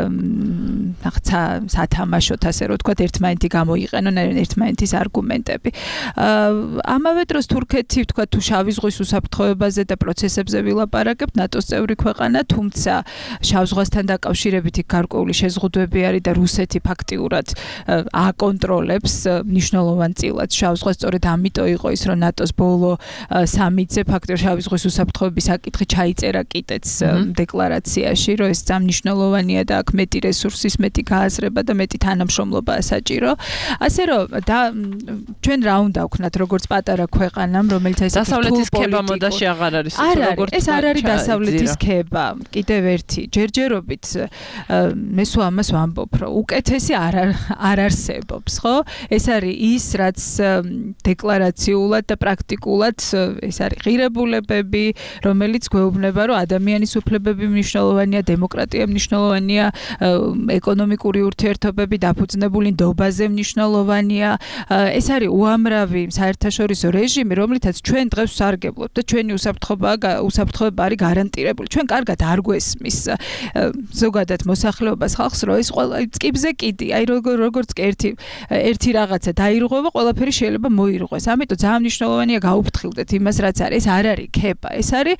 D: რაღაცა სათამაშოთ, ასე რომ ვთქვათ, ერთმანეთი გამოიყენონ ერთმანეთის არგუმენტები. ამავე დროს თურქეთი ვთქვათ თუ შავი ზღვის უსაფრთხოებაზე და პროცესებზე ვილაპარაკებთ ნატოს წევრი ქვეყანა, თუმცა შავ ზღვასთან დაკავშირებით იქ გარკვეული შეზღუდვები არის და რუსეთი ფაქტიურად აკონტროლებს მნიშვნელოვან წილად შავ ზღვას. სწორედ ამიტომ იყო ის რომ ნატოს ბოლო სამიტზე ფაქტიურად შავი ზღვის უსაფრთხოების საკითხი ჩაიწერა კიდეც დეკლარაციაში, რომ ეს ძალიან მნიშვნელოვანია და აქ მეტი რესურსის, მეტი გააზრება და მეტი თანამშრომლობაა საჭირო. ასე რომ ჩვენ რა უნდა ვქნათ როგორც პატარა ქვეყანამ, რომელიც ეს
C: დასავლეთის ქება მოდაში აღარ არის.
D: როგორც ეს არ არის დასავლეთის ქება. კიდევ ერთი ჯერჯერობით მე სულ ამას ვამბობ, რომ უკეთესი არ არსებობს, ხო? ეს არის ის, რაც დეკლარაციულად და პრაქტიკულად ეს არის ღირებულებები, რომელიც გვეუბნება, რომ ადამიანის უფლებები მნიშვნელოვანია, დემოკრატია მნიშვნელოვანია, ეკონომიკური ურთიერთობები დაფუძნებული ნდობაზე მნიშვნელოვანია. ეს არის უამრავი საერთაშორისო რეჟიმი, რომლითაც ჩვენ დღეს ვსარგებლობთ და ჩვენი უსაფრთხოება არის გარანტირებული. ჩვენ კარგად არ გვესმის ზოგადად მოსახლეობას ხალხს, რომ ეს ყველა წკიბზე კიდი, აი როგორც ერთი რაღაცა დაირღვევა, ყველაფერი შეიძლება მოირღვეს. ამიტომ ძალიან მნიშვნელოვანია გაუფრთხილდეთ იმას, რაც არის. ეს არ არის ქება, ეს არის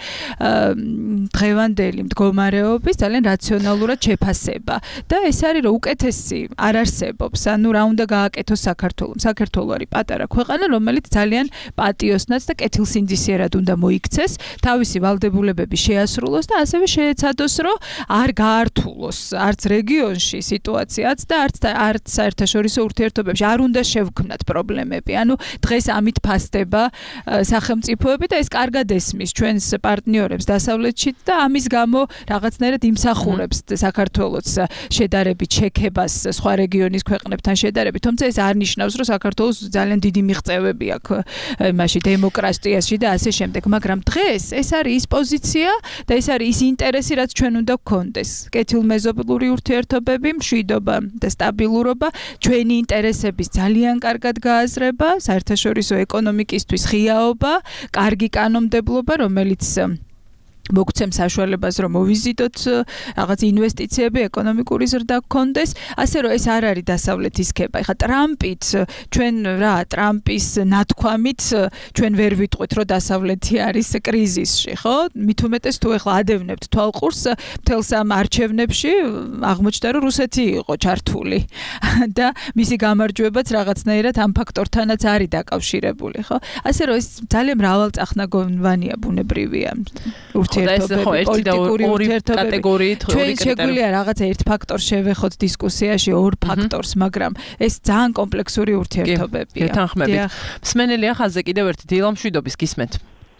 D: დღევანდელი მდგომარეობის ძალიან რაციონალურად შეფასება და ეს არის რომ უკეთესი არ არსებობს. ანუ რა უნდა გააკეთოს საქართველოს? საქართველო არის პატარა ქვეყანა, რომელიც ძალიან პატიოსნად და კეთილსინდისიერად უნდა მოიქცეს, თავისი ვალდებულებები შეასრულოს და ასევე შეეცადოს, რომ არ გაართულოს არც რეგიონში სიტუაციაც და არც საერთაშორისო ურთიერთობებში არ უნდა შევქმნათ პრობლემები. ანუ დღეს ამით ფასდება სახელმწიფოები და ეს კარგად ესმის ჩვენს პარტნიორებს დასავლეთში და ამის გამო რაღაცნაირად იმსახურებს საქართველოს შედარებით შექებას სხვა რეგიონის ქვეყნებთან შედარებით, თუმცა ეს არ ნიშნავს, რომ საქართველოს ძალიან დიდი მიღწევები აქვს იმაში დემოკრატიაში და ასე შემდეგ, მაგრამ დღეს ეს არის ის პოზიცია და ეს არის ის ინტერესი, რაც ჩვენ უნდა გქონდეს. კეთილმეზობლური ურთიერთობები, მშვიდობა და სტაბილურობა, ჩვენი ინტერესების ძალიან კარგად გააზრება, საერთაშორისო ეკონომიკისთვის ღიაობა, კარგი კანონმდებლობა, რომელიც მოგცემ საშუალებას რომ მოვიზიდოთ რაღაც ინვესტიციები, ეკონომიკური ზრდა გქონდეს, ასე რომ ეს არ არის დასავლეთის ქება. ეხლა ტრამპით ჩვენ ტრამპის ნათქვამით ჩვენ ვერ ვიტყვით რომ დასავლეთი არის კრიზისში, ხო? მით უმეტეს თუ ეხლა ადევნებთ თვალყურს მთელს ამ არჩევნებში აღმოჩნდა რომ რუსეთი იყო ჩართული და მისი გამარჯვებაც რაღაცნაირად ამ ფაქტორთანაც არის დაკავშირებული, ხო? ასე რომ ეს ძალიან მრავალწახნაგოვანია, ბუნებრივია. პოლიტიკური ურთიერთობები. ჩვენ შეგვიძლია რაღაცა ერთ ფაქტორს შევეხოთ დისკუსიაში, ორ ფაქტორს, მაგრამ ეს ძალიან კომპლექსური ურთიერთობებია.
C: გეთანხმებით. მსმენელია ხაზზე კიდევ ერთი დილა მშვიდობის გისმენთ.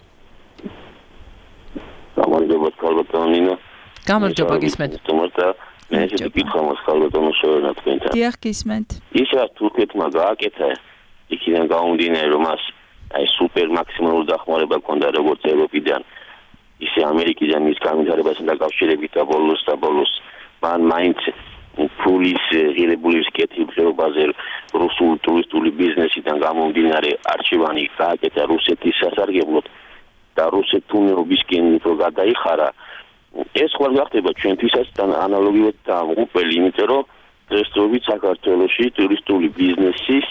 M: გამარჯობა ქალბატონო.
C: გამარჯობა გისმენთ.
M: მე ეს კითხვა მას ქალბატონო შევერნა თქვენთან.
D: დიახ გისმენთ.
M: ის რა თურქეთმა გააკეთა, იქიდან გამომდინარე რომ მას აი სუპერ მაქსიმალური დახმარება ჰქონდა როგორც ევროპიდან ისე ამერიკიდან მის განვითარებასთან დაკავშირებით და ბოლოს მან მაინც ფულის ღირებულის კეთილდღეობაზე რუსულ ტურისტული ბიზნესიდან გამომდინარე არჩევანი გააკეთა რუსეთის სასარგებლოდ და რუსეთუნებისკენ უფრო გადაიხარა. ეს ხვალ გახდება ჩვენთვისაც ანალოგიურად დამღუპელი, იმიტომ რომ დღესდღეობით საქართველოში ტურისტული ბიზნესის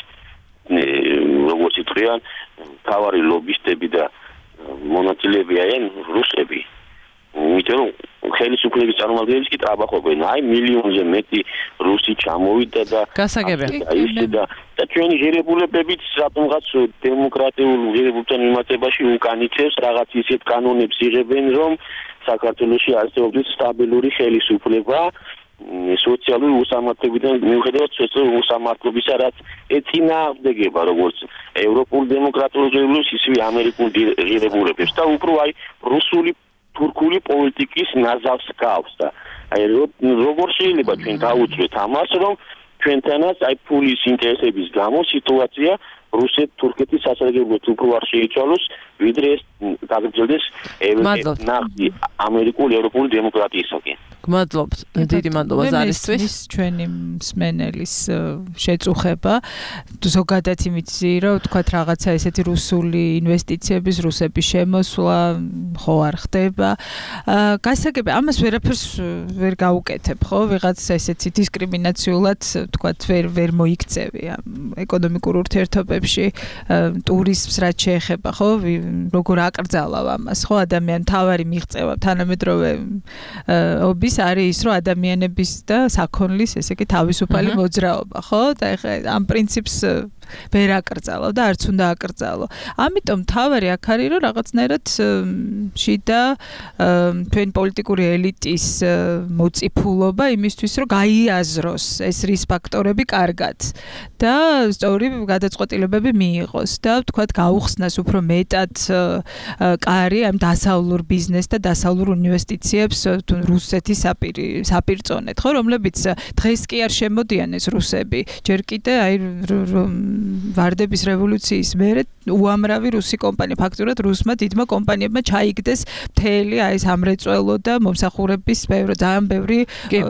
M: როგორც ითქვიან, თავარი ლობისტები და მონაწილეები არიან რუსები. იმიტომ რომ ხელისუფლების წარმომადგენლები კი ტრაბახობენ. აი მილიონზე მეტი რუსი ჩამოვიდა და და ჩვენი ღირებულებებით რატომღაც დემოკრატიულ ღირებულებთან მიმართებაში უკანიცევს რაღაც ისეთ კანონებს იღებენ, რომ საქართველოში არსებობს სტაბილური ხელისუფლება სოციალური უსამართლობიდან მიუხედავად სოციალური უსამართლობისა, რაც ეწინააღმდეგება როგორც ევროპულ დემოკრატიულ ღირებულებას, ისე ამერიკულ ღირებულებებს და უფრო აი რუსული თურქული პოლიტიკის ნაზავს გავს და აი როგორ შეიძლება ჩვენ დავუწვეთ ამას, რომ ჩვენთანაც აი ფულის ინტერესების გამო სიტუაცია რუსეთ-თურქეთის სასარგებლოდ უფრო არ შეიცვალოს, ვიდრე ეს გაგრძელდეს ნახტი ამერიკულ ევროპული დემოკრატიისაკენ.
C: გმადლობთ. დიდი მადლობა ზარისთვის.
D: ჩვენი მსმენელის შეწუხება ზოგადად იმითი რომ თქვათ რაღაცა ესეთი რუსული ინვესტიციების რუსების შემოსვლა ხო არ ხდება. გასაგები ამას ვერაფერს ვერ გაუკეთებ, ხო? ვიღაცა ესეთი დისკრიმინაციულად თქვათ ვერ მოიქცევი ეკონომიკურ ურთიერთობებში ტურიზმს რაც შეეხება, ხო? როგორ აკრძალავ ამას, ხო? ადამიან თავარი მიღწევა თანამედროვე ობის არის ის რომ ადამიანების და საქონლის ესე იგი თავისუფალი მოძრაობა, ხო? და ეხლა ამ პრინციპს ვერ აკრძალავ და არც უნდა აკრძალო. ამიტომ თავარი აქ არის რომ რაღაცნაირად შიდა თქვენ პოლიტიკური ელიტის მოწიფულობა იმისთვის რომ გაიაზროს ეს რის ფაქტორები კარგად და სწორი გადაწყვეტილებები მიიღოს და თქვათ გაუხსნას უფრო მეტად კარი ამ დასავლურ ბიზნეს და დასავლურ ინვესტიციებს რუსეთის საპირწონეთ, ხო, რომლებიც დღეს კი არ შემოდიან ეს რუსები. ჯერ კიდე აი ვარდების რევოლუციის მერე უამრავი რუსი კომპანია, ფაქტურად რუსმა დიდმა კომპანიებმა ჩაიგდეს მთელი აი ეს ამრეწველო და მომსახურების ძალიან ბევრი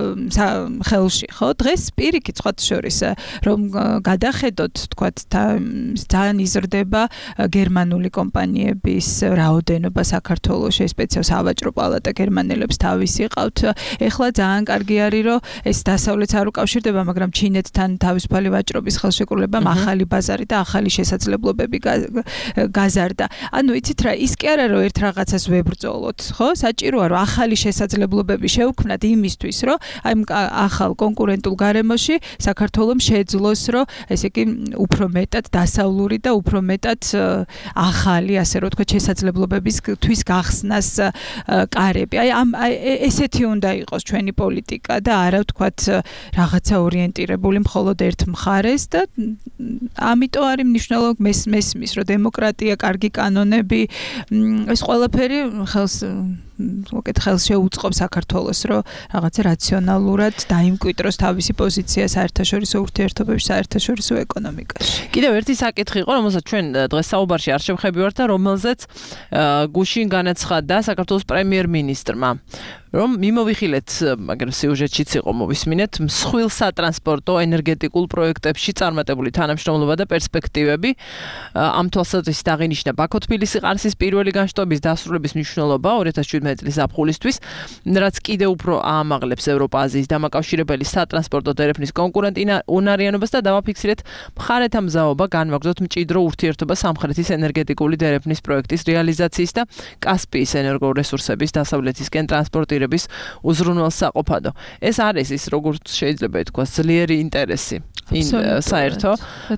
D: ხელში, ხო? დღეს პირიქით სხვა შორის რომ გადახედოთ, თქვათ ძალიან იზრდება გერმანული კომპანიების რაოდენობა საქართველოში, სპეციალურად სავაჭრო პალატა გერმანელებს თავისი ყავთ. ეხლა ძალიან კარგი არის რომ ეს დასავლეთს არ უკავშირდება, მაგრამ ჩინეთთან თავისუფალი ვაჭრობის ხელშეკრულებამ ახალი ბაზარი და ახალი შესაძლებლობები გაზარდა. ანუ იცით რა, ის კი არა რომ ერთ რაღაცას ვებრძოლოთ, ხო? საჭიროა რომ ახალი შესაძლებლობები შევქმნათ იმისთვის, რომ აი ახალ კონკურენტულ გარემოში საქართველოს შეძლოს, რომ ესე იგი უფრო მეტად დასავლური და უფრო მეტად ახალი, ასე რომ თქვა, შესაძლებლობებისთვის გახსნას კარები. აი ესეთი უნდა იყოს ჩვენი პოლიტიკა და არა ვთქვათ რაღაცა ორიენტირებული მხოლოდ ერთ მხარეს და ამიტომ არის მნიშვნელოვანი მესმის რომ დემოკრატია, კარგი კანონები, ეს ყველაფერი ხელს უკეთ ხელს შეუწყობს საქართველოს, რომ რაღაცა რაციონალურად დაიმკვიდროს თავისი პოზიცია საერთაშორისო ურთიერთობებში, საერთაშორისო ეკონომიკაში.
C: კიდევ ერთი საკითხი იყო, რომელსაც ჩვენ დღეს საუბარში არ შევხებივართ და რომელზეც გუშინ განაცხადა საქართველოს პრემიერ-მინისტრმა. რომ მიმოვიხილეთ, მაგრამ სიუჟეტშიც იყო მოვისმინეთ, მსხვილ სატრანსპორტო ენერგეტიკულ პროექტებში წარმატებული თანამშრომლობა და პერსპექტივები. ამ თვალსაზრისით აღინიშნა ბაქო-თბილისი-ყარსის პირველი განშტოების დასრულების მნიშვნელობა 2017 წლის ზაფხულისთვის, რაც კიდევ უფრო აამაღლებს ევროპა-აზიის დამაკავშირებელი სატრანსპორტო დერეფნის კონკურენტუნარიანობას და დავაფიქსირეთ მხარეთა მზაობა განვაგრძოთ მჭიდრო ურთიერთობა სამხრეთის ენერგეტიკული დერეფნის პროექტის რეალიზაციის და კასპიის ენერგორესურსების დასავლეთისკენ ტრანსპორტირების უზრუნველ საყოფადო. ეს არის ის, როგორც შეიძლება ითქვა, ძლიერი ინტერესი საერთო,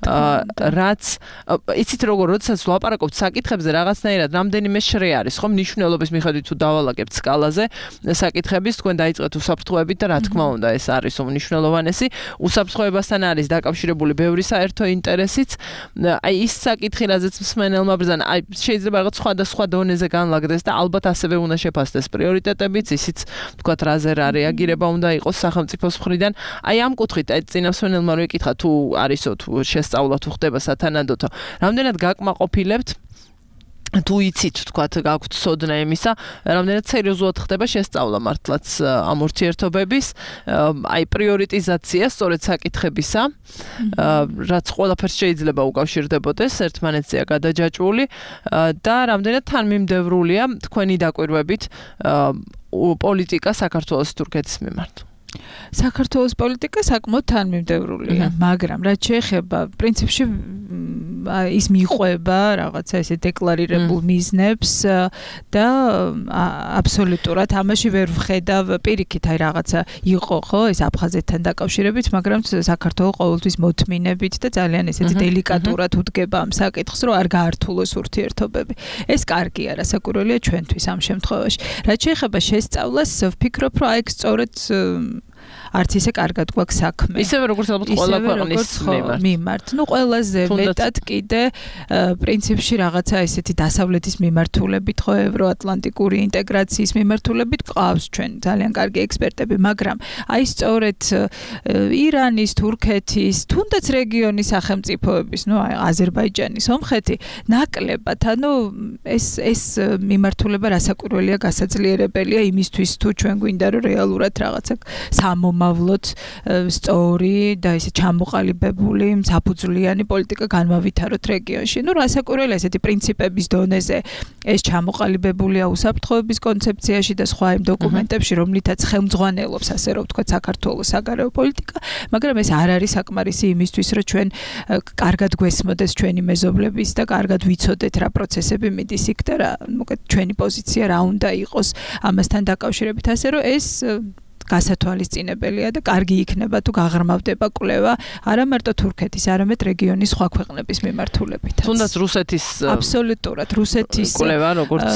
C: რაც იცით როგორ როდესაც ვლაპარაკობთ საკითხებზე რაღაცნაირად რამდენიმე შრე არის, ხო, მნიშვნელობის მიხედვით თუ დავალაგებთ სკალაზე საკითხების, თქვენ დაიწყეთ უსაფრთხოებით და რა თქმა უნდა ეს არის უმნიშვნელოვანესი, უსაფრთხოებასთან არის დაკავშირებული ბევრი საერთო ინტერესიც, აი ის საკითხი, რაზეც მსმენელმა ბრძანა, აი შეიძლება რაღაც სხვადასხვა დონეზე განლაგდეს და ალბათ ასევე უნდა შეფასდეს პრიორიტეტებიც, ისიც თქვათ რაზე რა რეაგირება უნდა იყოს სახელმწიფოს მხრიდან. აი ამ კუთხით აი წინასვენელმა რო ეკითხა თუ არისო თუ შესწავლა თუ ხდება სათანადოთო, რამდენად გაკმაყოფილებთ თუ იცით თქვათ გაქვთ სოდნა იმისა, რამდენად სერიოზულად ხდება შესწავლა მართლაც ამ ურთიერთობების, აი პრიორიტიზაცია სწორედ საკითხებისა, რაც ყველაფერს შეიძლება უკავშირდებოდეს, ერთმანეთზეა გადაჯაჭვული და რამდენად თანმიმდევრულია თქვენი დაკვირვებით პოლიტიკა საქართველოს თურქეთის მიმართ.
D: საქართველოს პოლიტიკა საკმაოდ თანმიმდევრულია, მაგრამ რაც შეეხება პრინციპში ის მიყვება რაღაცა ესე დეკლარირებულ მიზნებს და აბსოლუტურად ამაში ვერ ვხედავ პირიქით აი რაღაცა იყო ხო ეს აფხაზეთთან დაკავშირებით, მაგრამ საქართველოს ყოველთვის მოთმინებით და ძალიან ესეთი დელიკატურად უდგება ამ საკითხს, რომ არ გაართულოს ურთიერთობები. ეს კარგია, რასაკვირველია ჩვენთვის ამ შემთხვევაში. რაც შეეხება შესწავლას, ვფიქრობ, რომ აი ეს სწორედ არც ისე კარგად გვაქვს საქმე.
C: ისევე როგორც ალბათ ყველა ქვეყნის
D: მიმართ. ნუ ყველაზე მეტად კიდე პრინციპში რაღაცა ესეთი დასავლეთის მიმართულებით, ხო ევროატლანტიკური ინტეგრაციის მიმართულებით ყავს ჩვენ ძალიან კარგი ექსპერტები, მაგრამ აი სწორედ ირანის, თურქეთის, თუნდაც რეგიონის სახელმწიფოების, ნუ აი აზერბაიჯანის, სომხეთი ნაკლებად, ანუ ეს მიმართულება რასაკვირველია გასაძლიერებელია იმისთვის, თუ ჩვენ გვინდა რომ რეალურად რაღაცა სამომავლოდ სწორი და ისე ჩამოყალიბებული საფუძვლიანი პოლიტიკა განმავითაროთ რეგიონში. ნუ რასაკვირველია ესეთი პრინციპების დონეზე ეს ჩამოყალიბებულია უსაფრთხოების კონცეფციაში და სხვა იმ დოკუმენტებში, რომლითაც ხელმძღვანელობს ასე რომ ვთქვათ საქართველოს საგარეო პოლიტიკა, მაგრამ ეს არ არის საკმარისი იმისთვის, რომ ჩვენ კარგად გვესმოდეს ჩვენი მეზობლების და კარგად ვიცოდეთ რა პროცესები მიდის იქ და რა მოკეთ ჩვენი პოზიცია რა უნდა იყოს ამასთან დაკავშირებით, ასე რომ ეს გასათვალისწინებელია და კარგი იქნება თუ გაღრმავდება კვლევა არა მარტო თურქეთის, არამედ რეგიონის სხვა ქვეყნების მიმართულებით.
C: თუნდაც რუსეთის
D: აბსოლუტურად რუსეთის
C: კვლევა როგორც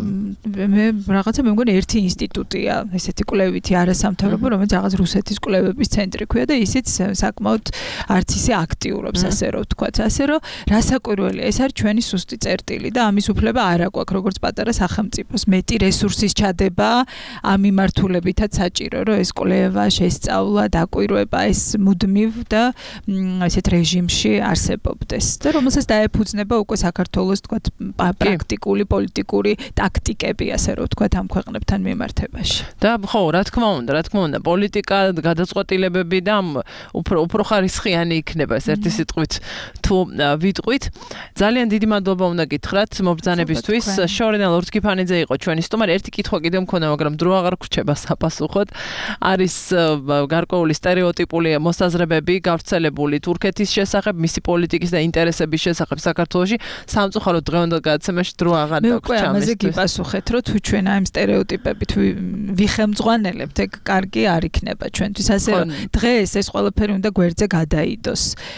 D: მე რაღაცა მე მგონი ერთი ინსტიტუტია, ესეთი კვლევითი არასამთავრობო, რომელიც რაღაც რუსეთის კვლევების ცენტრი ქვია და ისიც საკმაოდ არც ისე აქტიურობს, ასე რომ ვთქვათ, ასე რომ რასაკვირველია, ეს არის ჩვენი სუსტი წერტილი და ამის უფლება არ აქვს როგორც პატარა სახელმწიფოს. მეტი რესურსის ჩადება ამ მიმართულებითაც საჭირო რომ ეს კვლევა, შესწავლა, დაკვირვება ეს მუდმივ და ესეთ რეჟიმში არსებობდეს და რომელსაც დაეფუძნება უკვე საქართველოს თქვათ პრაქტიკული პოლიტიკური ტაქტიკები, ასე რომ თქვათ ამ ქვეყნებთან მიმართებაში.
C: და ხო, რა თქმა უნდა, პოლიტიკა, გადაწყვეტილებები და უფრო ხარისხიანი იქნება ეს ერთი სიტყვით თუ ვიტყვით. ძალიან დიდი მადლობა უნდა გითხრათ მობრძანებისთვის. შორენა ლორთქიფანიძე იყო ჩვენი სტუმარი. ერთი კითხვა კიდევ მქონდა, მაგრამ დრო აღარ გრჩება საპასუხოდ. არის გარკვეული სტერეოტიპული მოსაზრებები გავრცელებული თურქეთის შესახებ, მისი პოლიტიკის და ინტერესების შესახებ საქართველოში. სამწუხაროდ დღევანდელ გადაცემაში დრო აღარ
D: დაგვრჩა. მე უკვე ამაზე გიპასუხეთ, რომ თუ ჩვენ ამ სტერეოტიპებით ვიხელმძღვანელებთ, ეგ კარგი არ იქნება ჩვენთვის. ასე რომ დღეს ეს ყველაფერი უნდა გვერდზე გადაიდოს.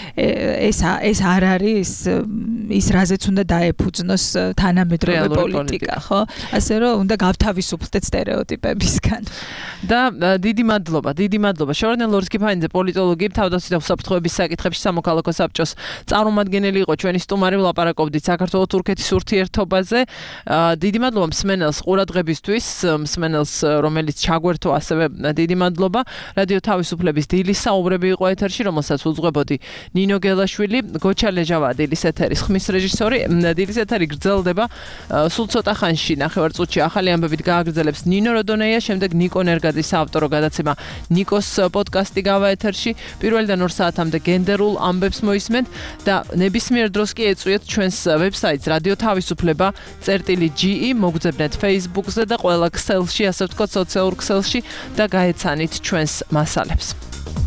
D: ეს არ არის ის რაზეც უნდა დაეფუძნოს თანამედროვე პოლიტიკა, ხო? ასე რომ უნდა გავთავისუფლდეთ სტერეოტიპებისგან.
C: და დიდი მადლობა. შორნელ ლორსკიფაინძე პოლიტოლოგი, თავდაცვითი უსაფრთხოების საკითხებში სამოქალაქო საბჭოს წარმომადგენელი იყო ჩვენი სტუმარი, ვლაპარაკობდით საქართველოს-თურქეთის ურთიერთობაზე. დიდი მადლობა მსმენელს ყურადღებისთვის, მსმენელს რომელიც ჩაგვერთო ასევე დიდი მადლობა. რადიო თავისუფლების დილის საუბრები იყო ეთერში, რომელსაც უძღვებოდი ნინო გელაშვილი, გოჩა ლეჟავა დილის ეთერის ხმის რეჟისორი. დილის ეთერი გრძელდება სულ ცოტა ხანში, ნახევარწუთში ახალი ამბებით გააგრძელებს ნინო როდონეია, შემდეგ ნიკო ნერგაძის საავტორო გადაცემა ნიკოს პოდკასტი გავა ეთერში. პირველიდან 2 საათამდე გენდერულ ამბებს მოისმენთ და ნებისმიერ დროს კი ეწვიეთ ჩვენს ვებსაიტს რადიო თავისუფლება.ge, მოგძებნეთ Facebook-ზე და ყველა ქსელში, ასე ვთქვათ, სოციალურ ქსელში და გაეცანით ჩვენს მასალებს.